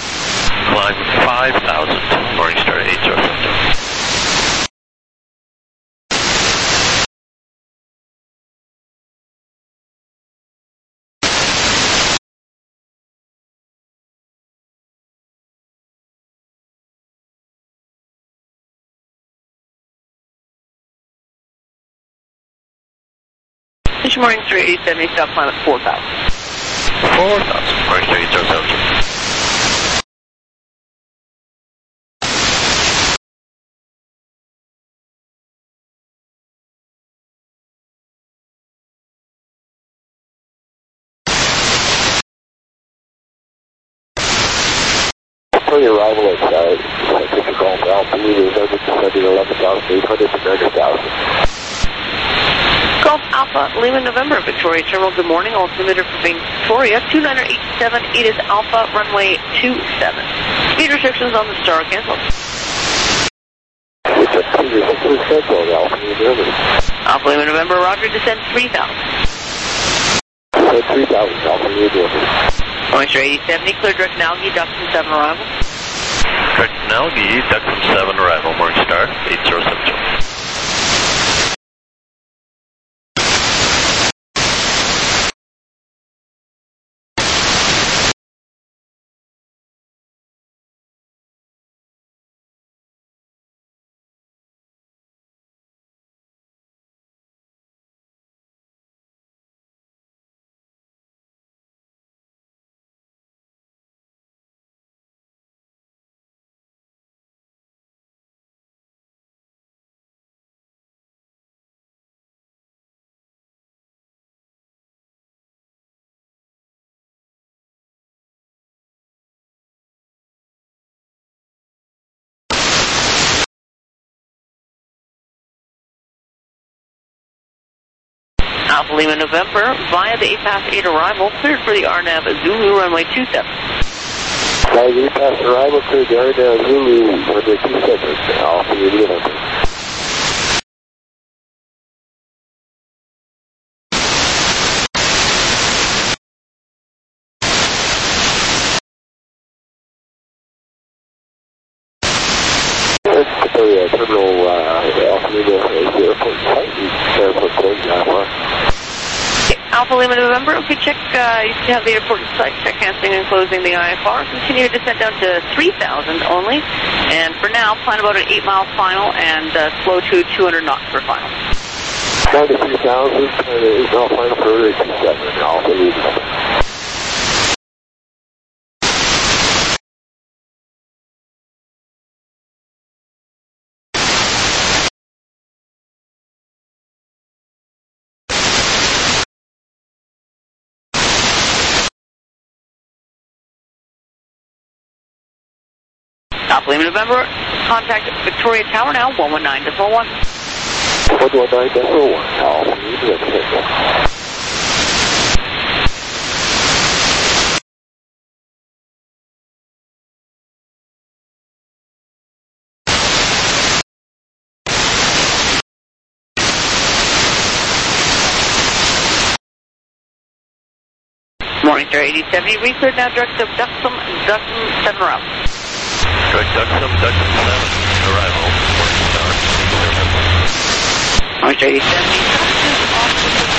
Climb five thousand, Morningstar eight zero seven. This morning, three eighty seventy, stop climb at four thousand. four thousand, Morningstar eight zero seven. for the arrival at uh, Pacific Golf Alpha Lima November descending eleven thousand eight hundred to nine thousand. Golf Alpha Lima November, Victoria Terminal, good morning. Altimeter for Victoria, two nine eight seven, it is Alpha, runway two seven. Speed restrictions on the star cancel. It's a previous cruise cancel on Alpha Lima November. Alpha Lima November, roger, descend three thousand. Descend three thousand, Alpha Lima November. Oyster eighty seventy, clear direct Nalgi, Duxton seven arrival. Direct Nalgi, Duxton seven arrival, Morning Star, eight zero seven two. Alpha Lima November, via the eight past eight arrival, cleared for the R N A V Zulu runway two seven. Via the eight past arrival, cleared the R N A V Zulu runway two seven, Alpha Lima November. Victoria Terminal, uh, Alpha Lima Airport site, airport code, Alpha. Alpha Lima November, okay, check, uh, you have the airport site, check canceling and closing the I F R. Continue to descend down to three thousand only. And for now, plan about an eight mile final and uh, slow to two hundred knots for final. Down to three thousand, and eight mile final for two seven, Alpha Lima November. Alpha Lima November, contact Victoria Tower now, one one nine point one. one one nine point one, Alpha Lima November. Morning Star eighty seventy, recleared now direct to Duxton, Duxton seven arrival. Direct Duxton, Duxton seven, arrival, Morning Star, eight zero seven two. Morning Star eighty seventy,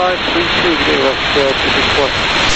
five three two, gave us uh, two six four.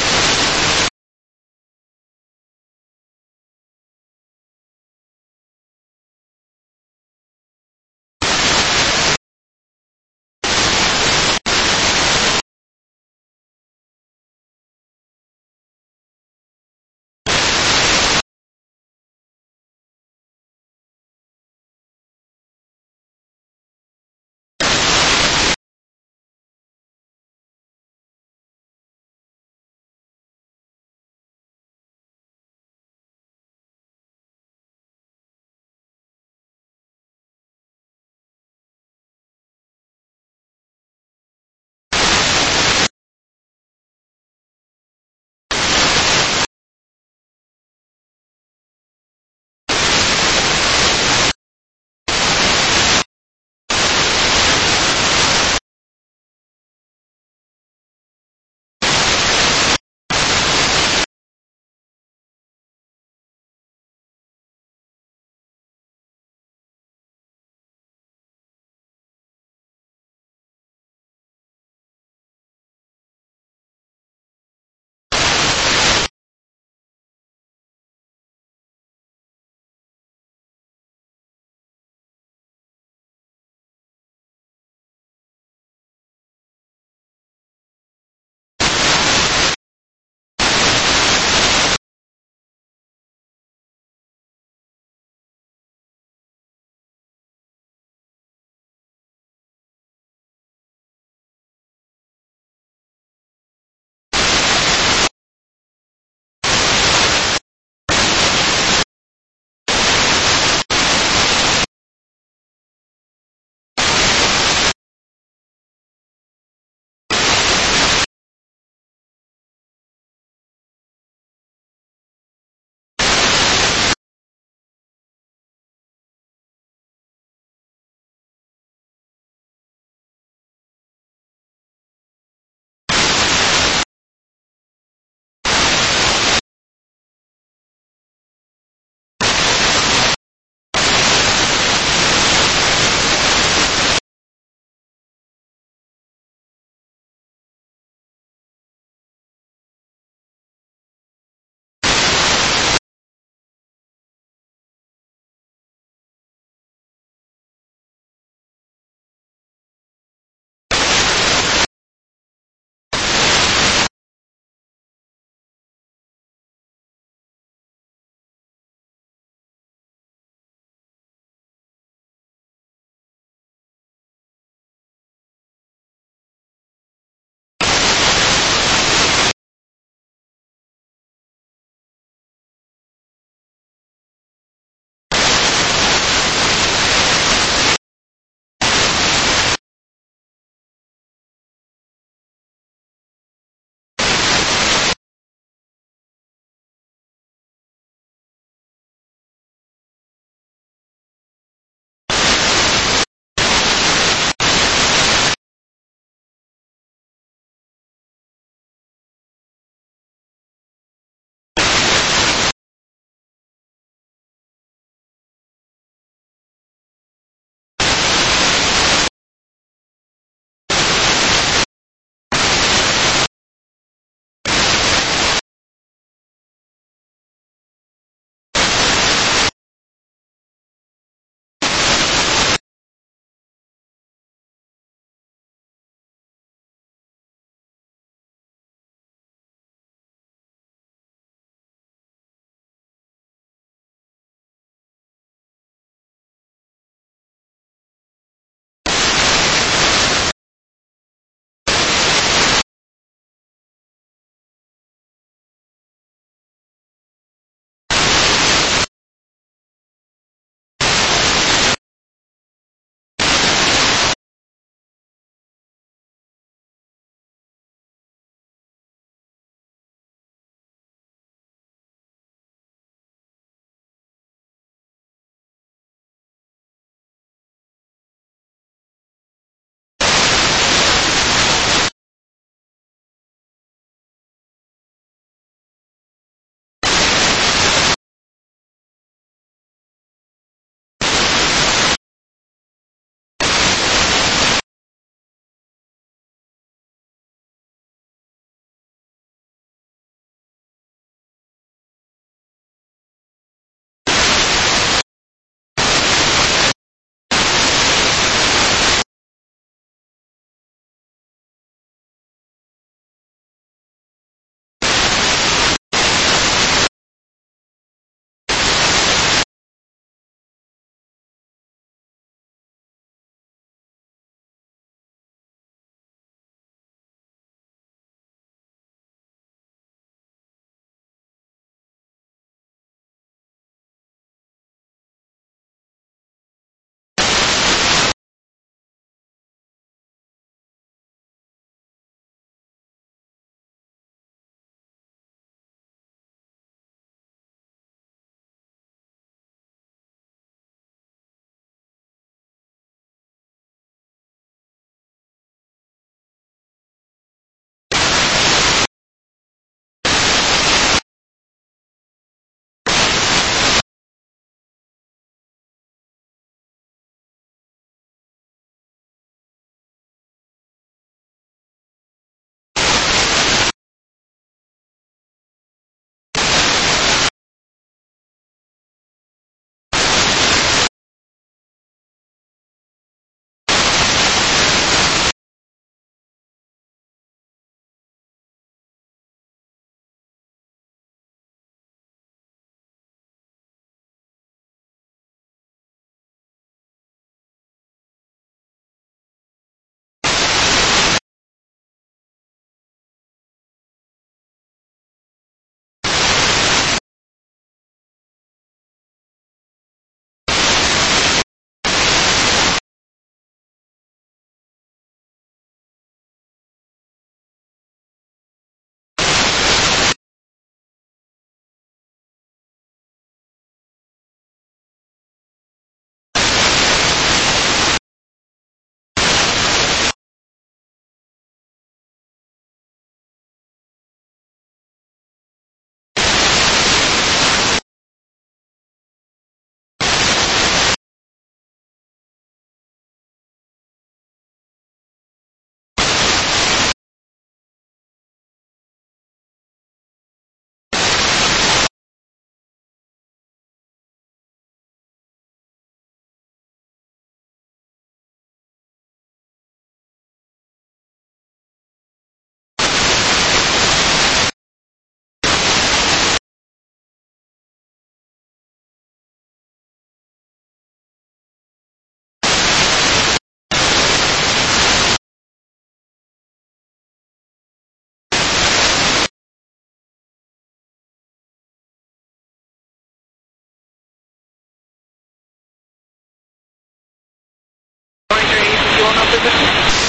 going up there?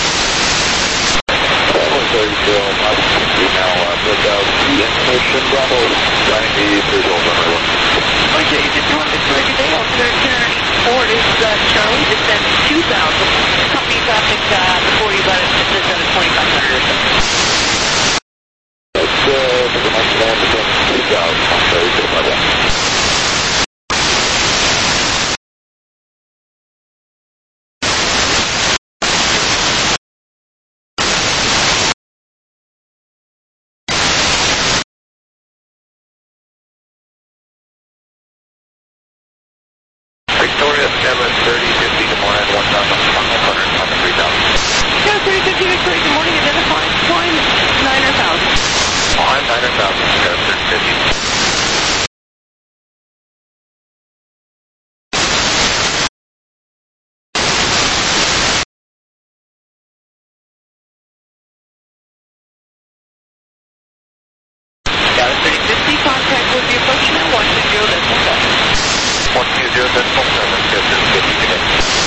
Bravo thirty zero, we now uh, put out the information, Bravo ninety visual runway one. Okay, just one to clear today, altimeter Ford is uh, Charlie, descend two thousand. Company traffic uh, before you got it, it says at twenty-five hundred or so. That's uh, the next land descend two thousand, I'm sorry, so about that. Victoria seven thirty fifty to Moran one thousand five hundred, on the three thousand. Yeah, thirty fifty Victoria, good morning, identify climb niner thousand. Climb niner thousand, Sierra thirty fifty. Got it, thirty fifty, contact would be approaching at one two zero decimal seven. one two zero decimal seven, Sierra thirty fifty today.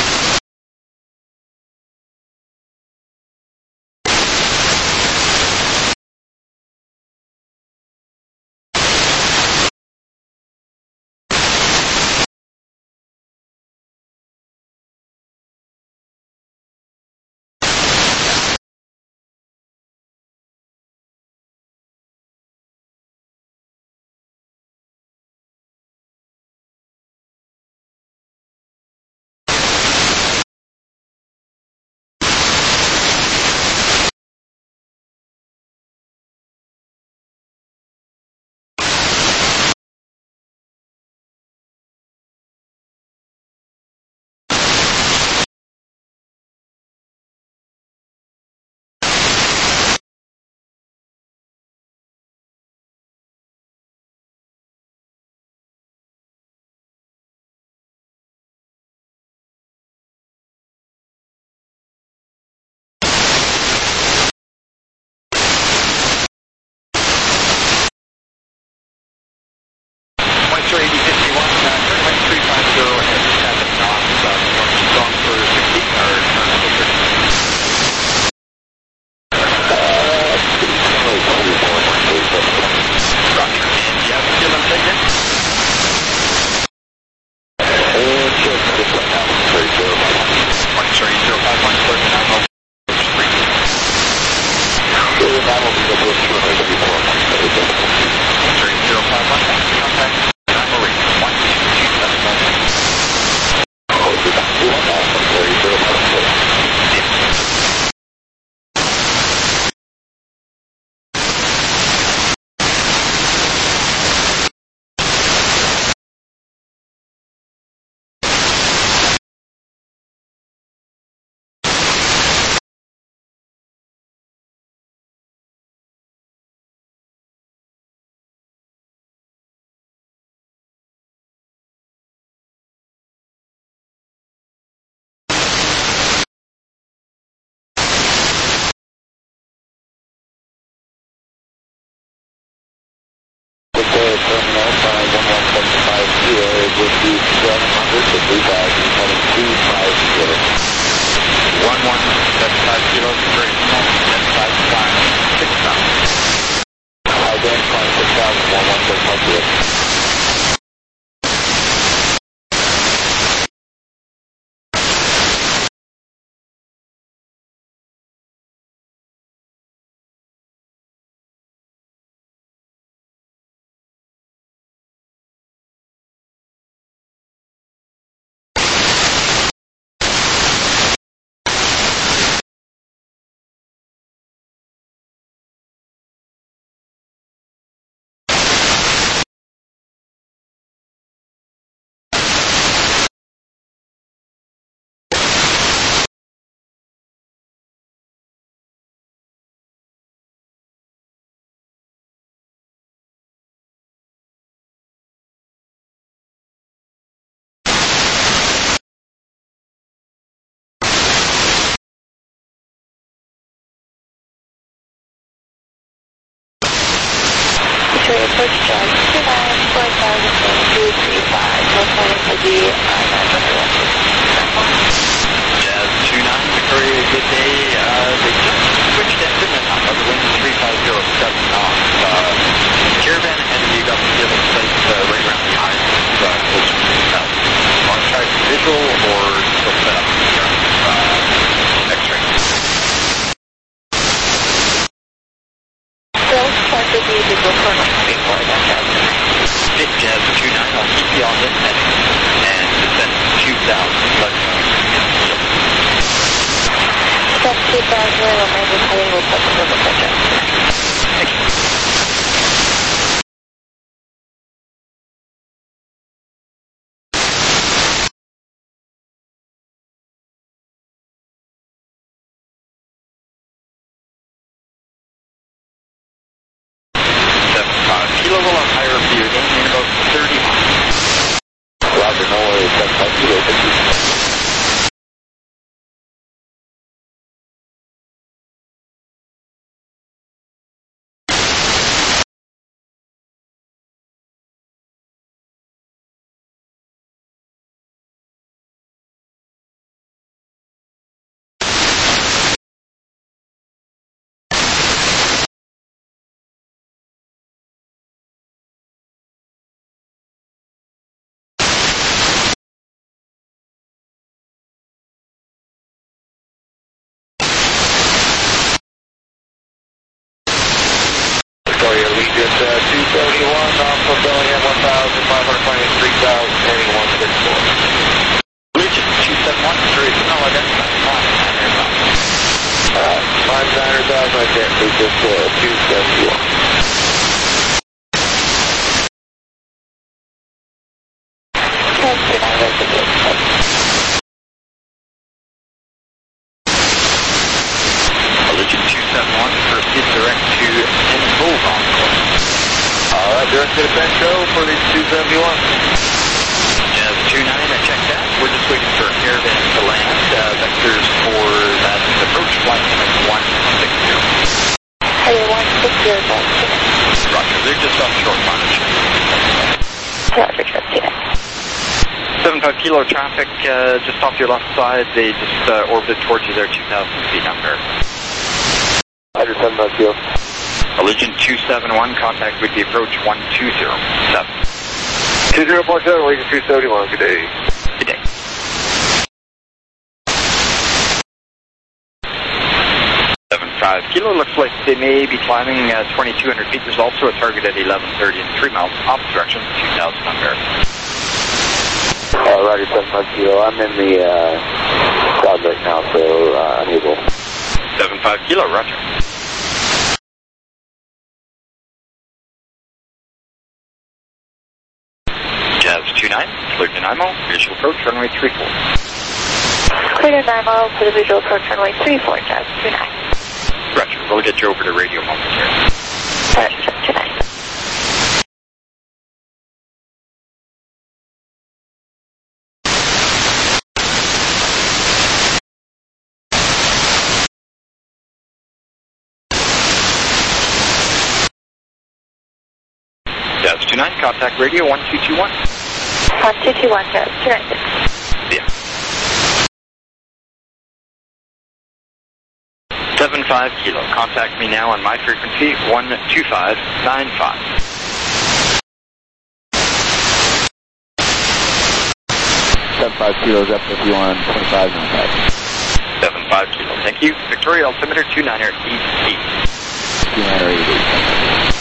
eighty fifty-one, uh, turn three five zero and seven knots, uh, north strong for sixty, or turn number thirty. Roger, and you have still on segment? And just this right now, three zero five one. one three zero five one, clear to now, no, three. Clear to now, will be the first runway W four one seven. three zero five one, contact. Terminal by one one seven five zero, it would be seven hundred to three thousand seven two five zero. one one seven five zero, great, seven five five six thousand. Identify six thousand, one one seven five zero. Approach charge two nine four thousand two three five. No point for the uh, nine one one. Jazz two nine, Victoria Good day. Uh, they just switched engine and uh, the wind three five zero seven knots. Uh, Caravan ahead of you got the other place uh, right around the island. Uh, closer to the south. Want to try some visual or still set up uh, X-ray? Still try to be visual for like before that job. Hit Jazz two nine, I'll keep you on this heading. And descend two thousand, let me know. Step two thousand, or maybe heading will put the river for job. Thank you. seven five kilo, we'll have higher for you again in about thirty miles. Roger, no worries. seven five kilo, thank you. Victoria Allegiant uh, two seventy-one, off of Bellingham one thousand five hundred twenty-three thousand, heading one six four. Allegiant two seven one, three, no, identify, five nine nine. Uh, five nine thousand, I can't see this uh, two seventy-one. Allegiant two seven one, proceed direct to Envolve Encore. Alright, direct to the Benco for the two seventy-one. Jazz two nine, I checked that. We're just waiting for a Caravan to land. Uh, vectors for that approach flight limit one six zero. Hey, one six zero, Roger, they're just off short launch. Roger, trust you. seven five kilo traffic uh, just off your left side. They just uh, orbited towards you there, two thousand feet under. Roger, seven five kilo. Allegiant two seven one, contact with the approach one two zero seven. two zero point seven, Allegiant two seventy-one, good day. Good day. seven five kilo, looks like they may be climbing uh, twenty-two hundred feet. There's also a target at eleven thirty and three miles opposite direction, two thousand under. Uh, Roger, seven five kilo. I'm in the uh, cloud right now, so uh, unable. seven five kilo, roger. Jazz two nine, clear to Nemo, visual approach, runway three four. Clear to Nemo for the visual approach runway three four, Jazz two nine. Roger, we'll get you over to radio momentarily. Roger, Jazz two nine. Jazz two nine, contact radio one two two one. one two two one, Jazz two nine. Yeah. seven five kilo, contact me now on my frequency, one two five nine five. seven five kilos up if you want twenty-five nine five. seven five kilo, thank you. Victoria altimeter two niner eight eight. two niner eight eight.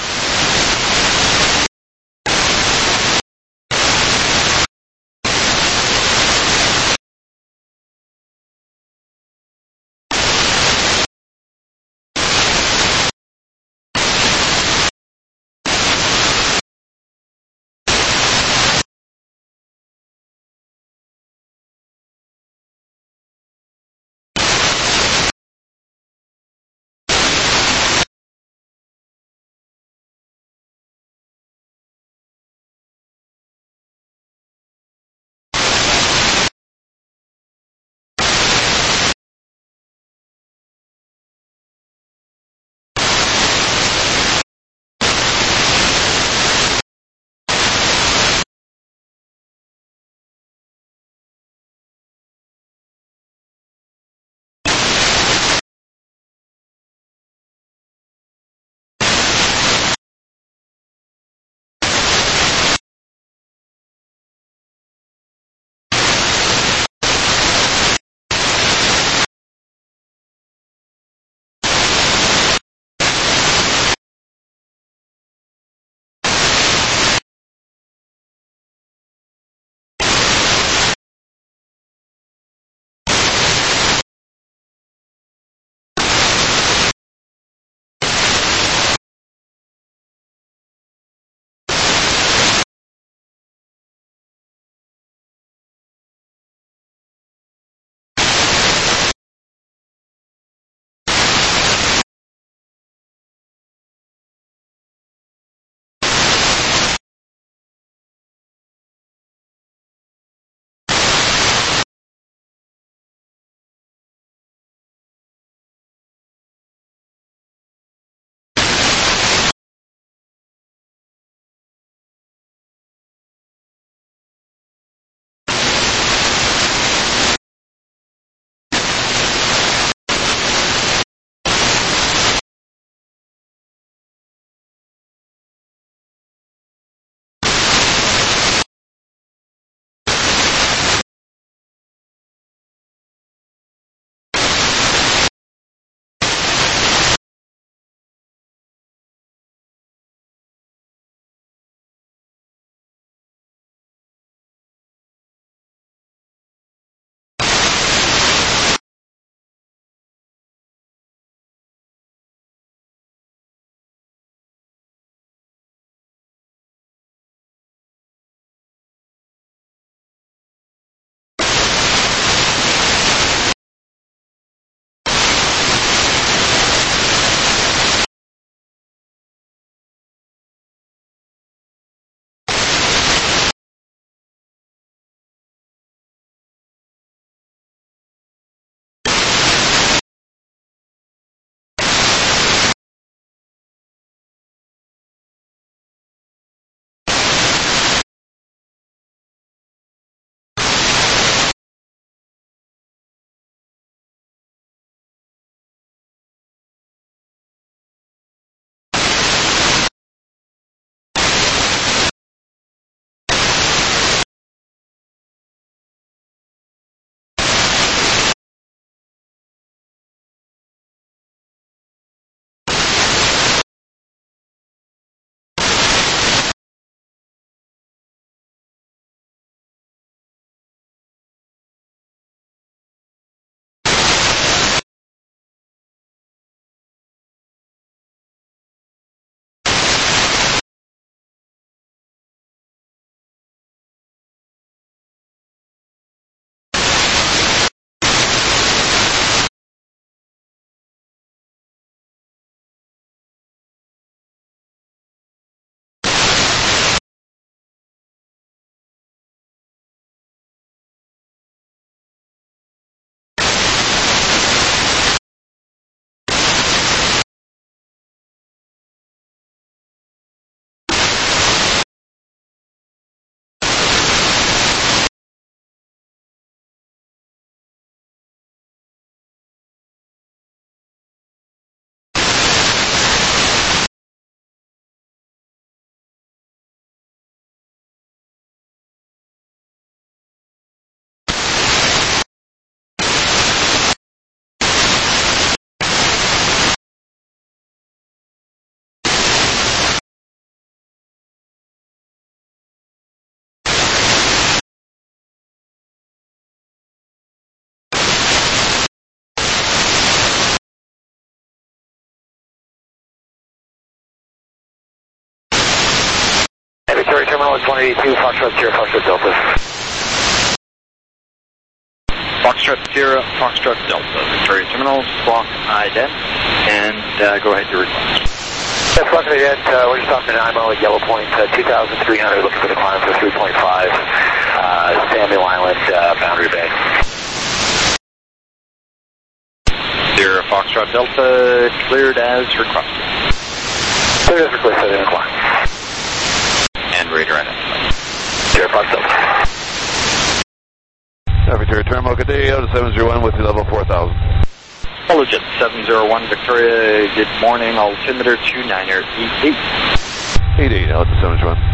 Terminal is one eighty-two, Foxtrot Sierra, Foxtrot Delta. Foxtrot Sierra, Foxtrot Delta. Victoria Terminal, squawk ident, and uh, go ahead to request. That's squawk ident, uh, we're just off an I M O at Yellow Point, uh, two thousand three hundred, looking for the climb for three point five, uh, Samuel Island, uh, Boundary Bay. Sierra, Foxtrot Delta, cleared as requested. Cleared as requested in the climb. And radar identified. Sierra, Fox Delta. Victoria Terminal, good day, out of seven zero one with you, level four thousand. Legit seven zero one, Victoria, good morning, altimeter two nine eight eight. eight eight, out of seven zero one.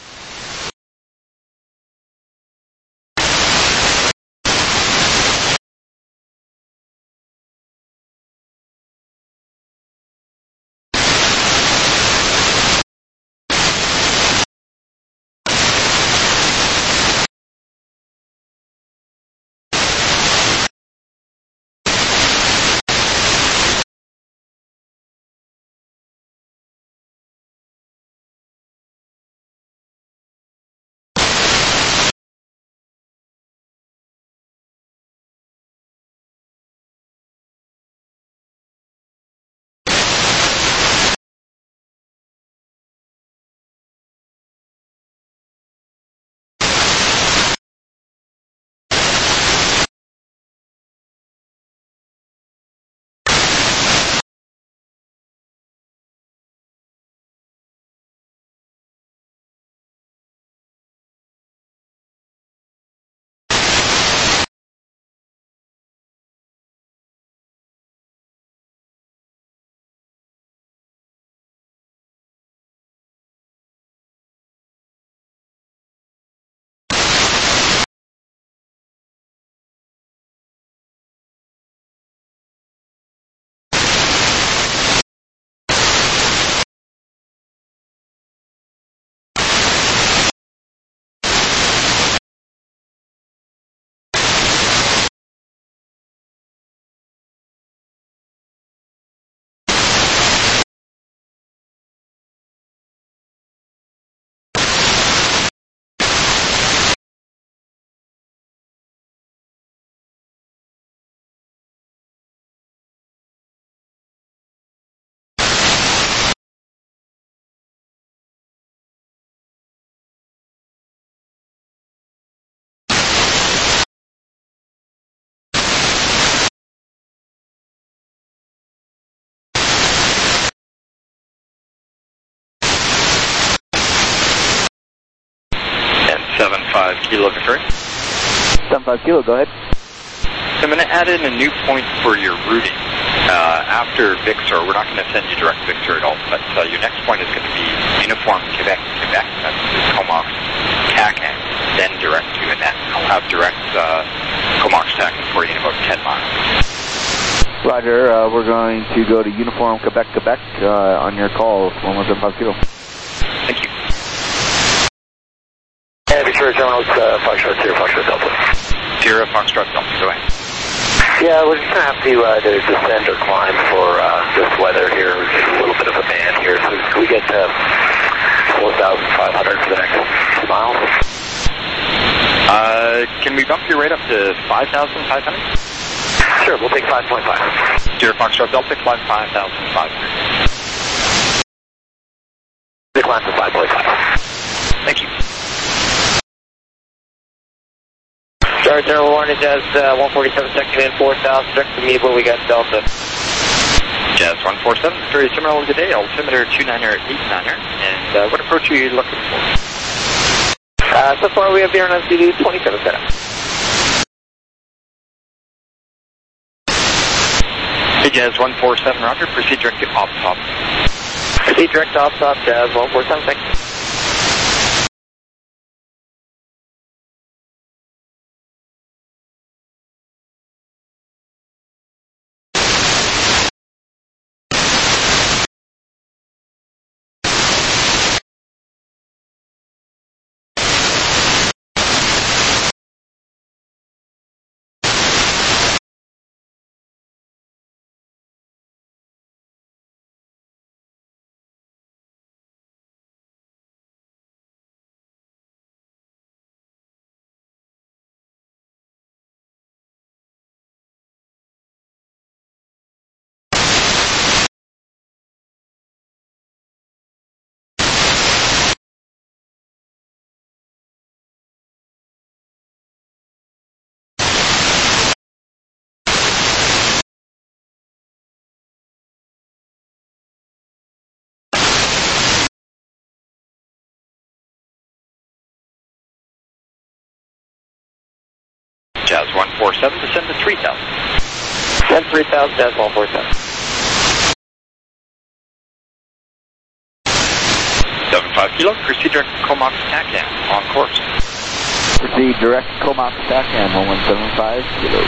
seven five Kilo, Victoria. seven five Kilo, go ahead. So I'm going to add in a new point for your routing. Uh, after Victor, we're not going to send you direct Victor at all, but uh, your next point is going to be Uniform Quebec, Quebec, that's Comox TACAN, then direct to Annette. I'll have direct uh, Comox TACAN for you in about ten miles. Roger, uh, we're going to go to Uniform Quebec, Quebec uh, on your call, one one seven five Kilo. Thank you. And Victoria Terminal, uh, Foxtrot Sierra, Foxtrot Delta. Sierra, Foxtrot Delta, go ahead. Yeah, we're just going to have to uh, to descend or climb for uh, this weather here. We're just a little bit of a band here. So can we get to four thousand five hundred for the next two miles? Uh, can we bump you right up to five thousand five hundred? Sure, we'll take five point five. Sierra, Foxtrot Delta, climb five thousand five hundred. Decline for five point five. Thank you. Charge General Warning, Jazz uh, one forty-seven, second in, four thousand, direct to me, but we got Delta. Jazz one four seven, Victoria Terminal, good day, altimeter two nine eight nine, and uh, what approach are you looking for? Uh, so far we have the airline C D twenty-seven set up. Hey Jazz one four seven, Roger, proceed direct to op top. Proceed direct to op top, Jazz one four seven, thank you. Jazz one four seven, descend to three thousand. Descend three thousand, Jazz one four seven. seven five kilo, proceed direct Comox T A C A M on course. Proceed direct Comox T A C A M one one seven five kilo.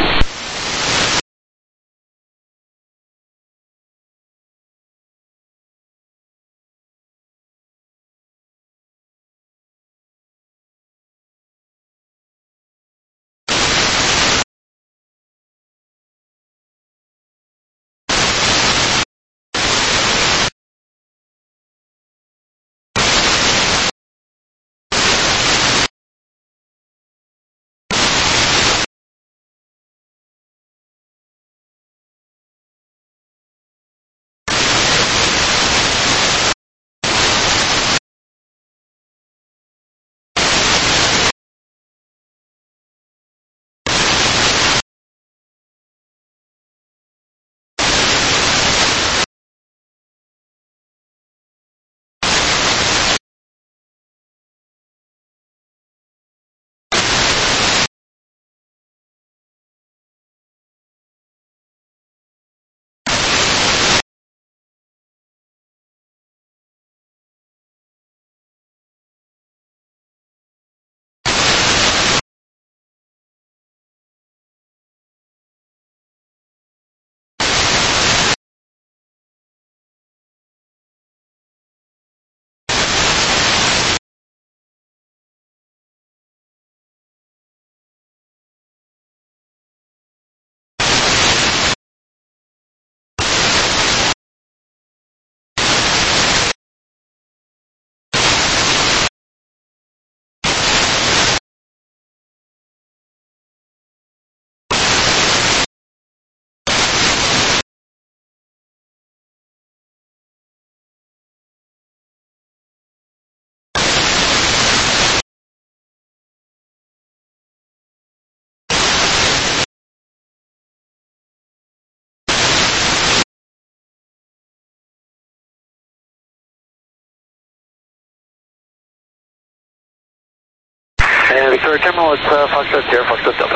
And Victoria Terminal, it's uh, Foxtrot Sierra, Foxtrot Delta.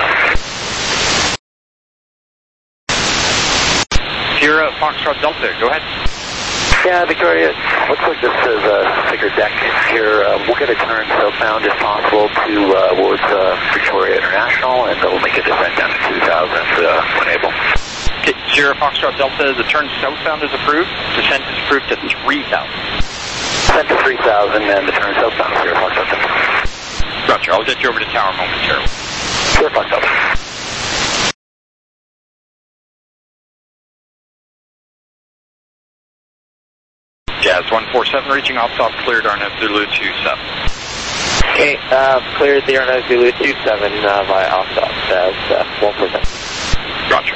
Sierra Foxtrot Delta, go ahead. Yeah, Victoria, looks like this is a thicker deck here. Uh, we'll get a turn southbound if possible to uh, towards uh, Victoria International, and we'll make a descent down to two thousand uh, when able. Okay, Sierra Foxtrot Delta, the turn southbound is approved. Descent is approved to three thousand. Descent to three thousand, and the turn southbound is Sierra Foxtrot Delta. Roger, I'll get you over to tower momentarily. Sierra Foxtrot Delta. Jazz one four seven reaching off-stop, cleared Arnav Zulu two seven. Okay, uh, cleared the Arnav Zulu two seven uh, via off-stop, Jazz uh, one four seven. Roger.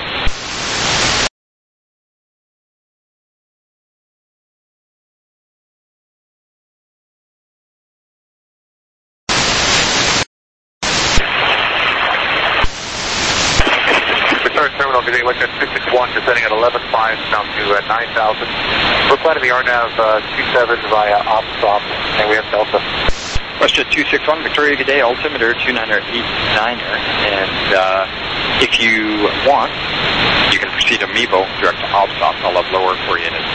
Terminal, getting looked at six six one, descending at eleven five, down to uh, nine thousand. We're planning the R NAV uh, two seven via op-stop, and we have Delta. WestJet two six one, Victoria, good day, altimeter two nine eight niner, and uh, if you want, you can proceed Amiibo direct to op-stop. I'll have lower for you in it.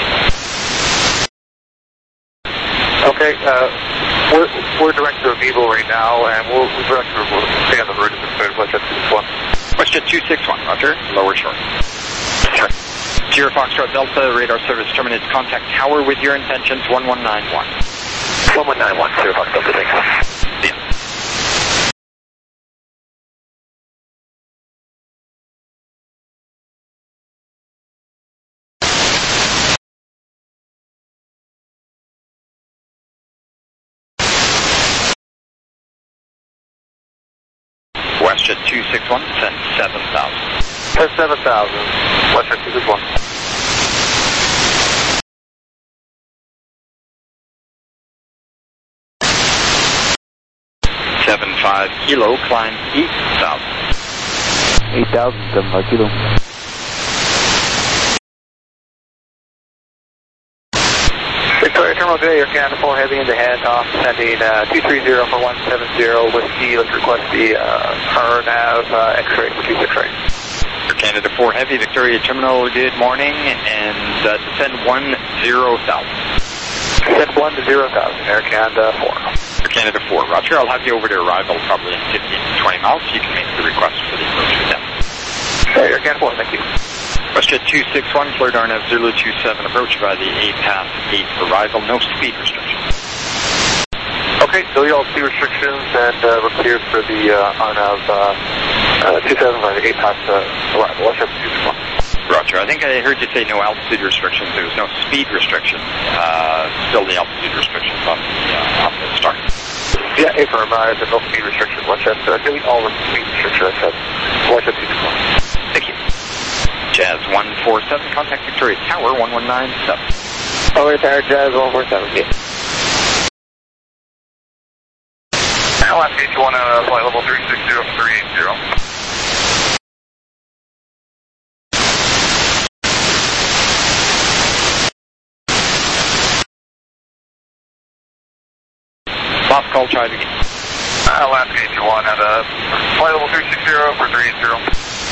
Okay, uh, we're, we're direct to Amiibo right now, and we'll, we'll direct to we'll stay on the route as a WestJet two six one. WestJet two six one, roger, lower short. Sure. Sierra Foxtrot Delta, radar service terminates, contact tower with your intentions, one one nine one. one one nine one, Sierra Foxtrot Delta, thanks. Yeah. WestJet two six one, send seven thousand. Send seven thousand, WestJet two six one. seven five kilo, climb eight thousand. eight thousand, seven five kilo. Victoria Terminal today, Air Canada four Heavy into handoff, sending uh, two three zero for one seven zero with C. Let's request the uh, R nav uh, X-ray for two six right. Air Canada four Heavy, Victoria Terminal, good morning, and uh, descend one zero thousand. Descend one to zero thousand, Air Canada four. Air Canada four, roger. I'll have you over to arrival probably in fifteen to twenty miles, so you can make the request for the approach with them. Hey, Air Canada four, thank you. WestJet two six one, cleared R N A V Zulu two seven, approach by the A P A S eight arrival, no speed restrictions. Okay, delete all speed restrictions and uh, we're cleared for the uh, R N A V uh, uh, two seven by the A P A S uh, arrival. WestJet two six one. Roger, I think I heard you say no altitude restrictions, there was no speed restrictions, uh, still the altitude restrictions on the, uh, on the start. Yeah, affirm, uh, there's no speed restrictions. WestJet, uh, delete all the speed restrictions. WestJet two six one. Thank you. Jazz one four seven, contact Victoria Tower one one nine seven. Over Tower, Jazz one four seven, yeah. Alaska H one, uh, flight level three six zero three eight zero. Last call, try it again. Alaska H one at uh, flight level three six zero for three eight zero.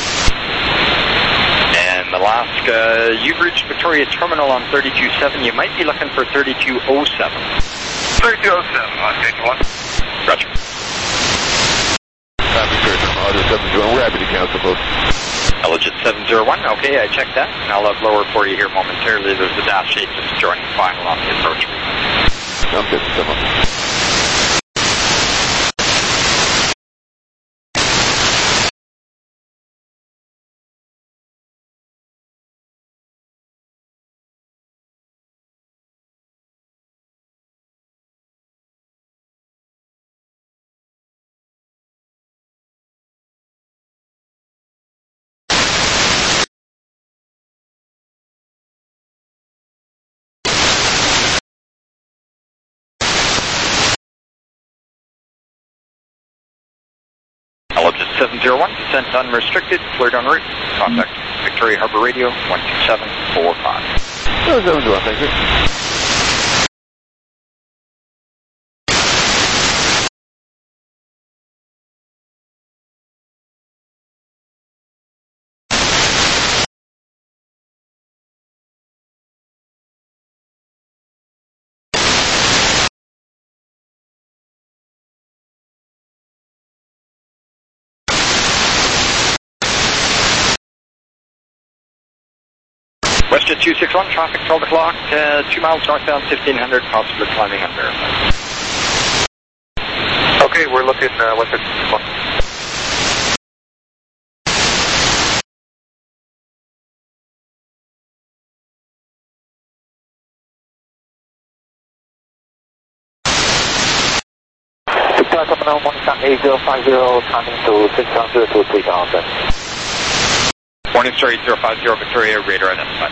And Alaska, you've reached Victoria Terminal on thirty-two seven. You might be looking for thirty-two oh seven. thirty-two oh seven, Alaska H one. Roger. Uh, Victoria Terminal, Audio seven zero one. We're happy to cancel both. Elogit seven zero one, okay, I checked that. And I'll have lower for you here momentarily. There's a dash eight just joining final on the approach. Sounds good. Come on. Elogit seven zero one, descent unrestricted, cleared en route. Contact Victoria Harbor Radio one two seven four five. Oh, seven zero one, thank you. WestJet two six one, traffic twelve o'clock, uh, two miles northbound, fifteen hundred, possibly climbing unverified. Okay, we're looking, uh, WestJet two six one. Victoria Terminal one eight zero five zero, coming to six hundred to three thousand. Morning Star eight zero five zero, Victoria, radar identified.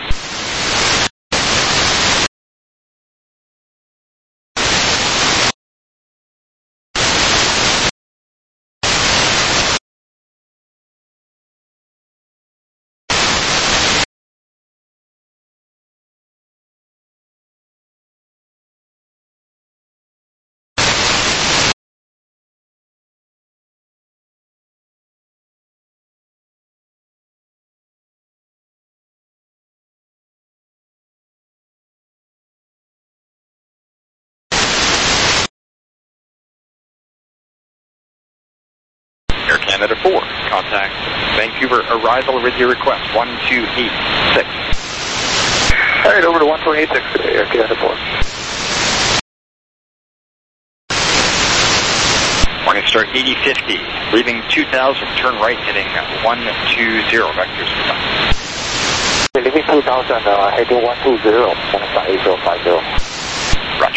Air Canada four, contact Vancouver arrival with your request, one two eight six. Alright, over to one two eight six today, Air Canada four. Morning Star eighty fifty, leaving two thousand, turn right, heading one two zero, vectors for time. Leaving two thousand, uh, heading one two zero, Morning Star eight zero five zero. Roger.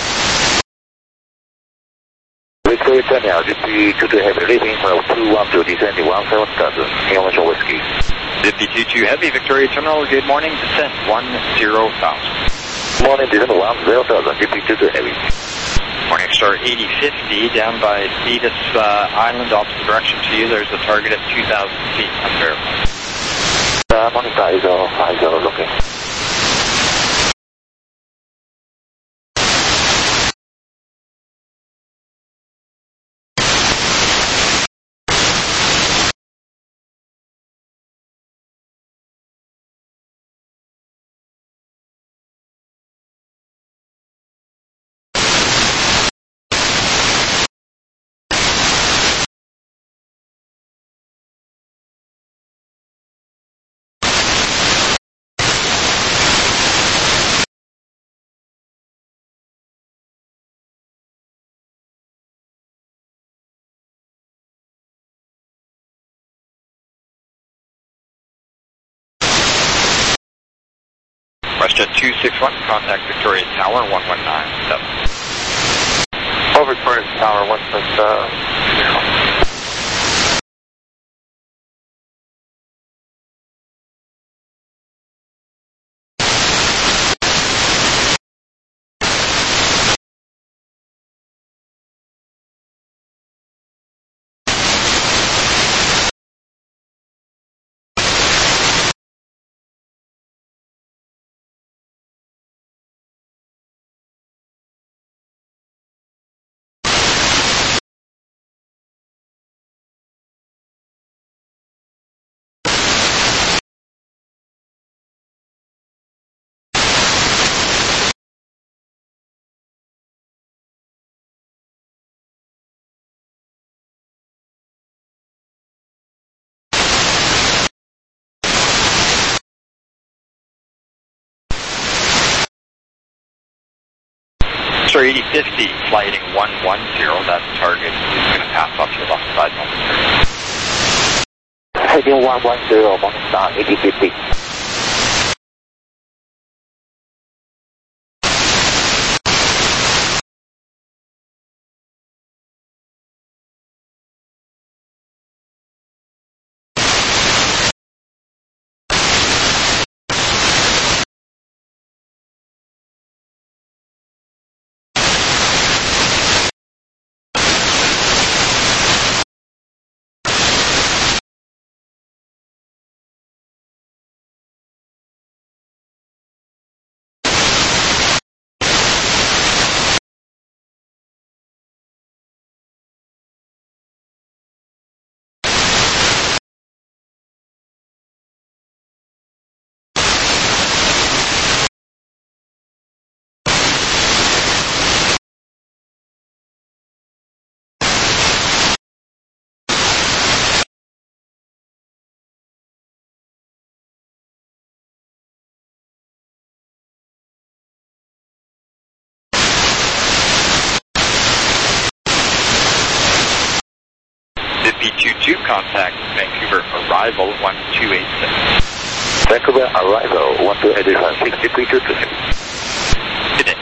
Victoria Terminal, G P two two Heavy, leaving from two one two, descending one seven thousand, English Whiskey. Zippy two two Heavy, Victoria Terminal, good morning, descent one zero thousand. Morning, descent one zero thousand, G P two two Heavy. Morning Star eighty fifty, down by Davis uh, Island, opposite direction to you, there's a target at two thousand feet, unverified. Uh, Morning Star eight zero five zero, looking. WestJet two six one, contact Victoria Tower one one nine seven. Oh, Victoria Tower one one seven. Sorry, eighty fifty, flighting one one zero, that target is going to pass off your left side momentarily. Heading one one zero, one star, eighty fifty. B two two, contact Vancouver arrival one two eight six. Vancouver arrival one two eight six, six three two two six. Good day.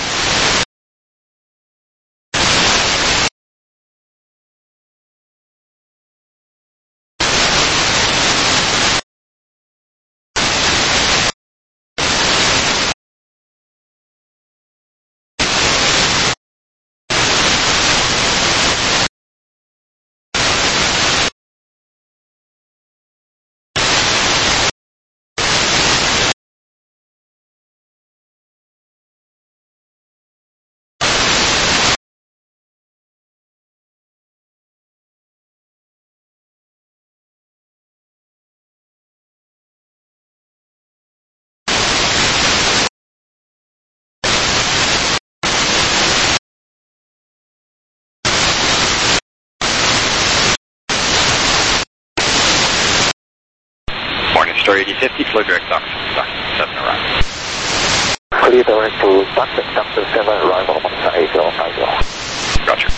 Story eighty fifty, flow direct Doctor seven arrival. Clear direct to Doctor seven, arrival one eight zero five zero. Roger.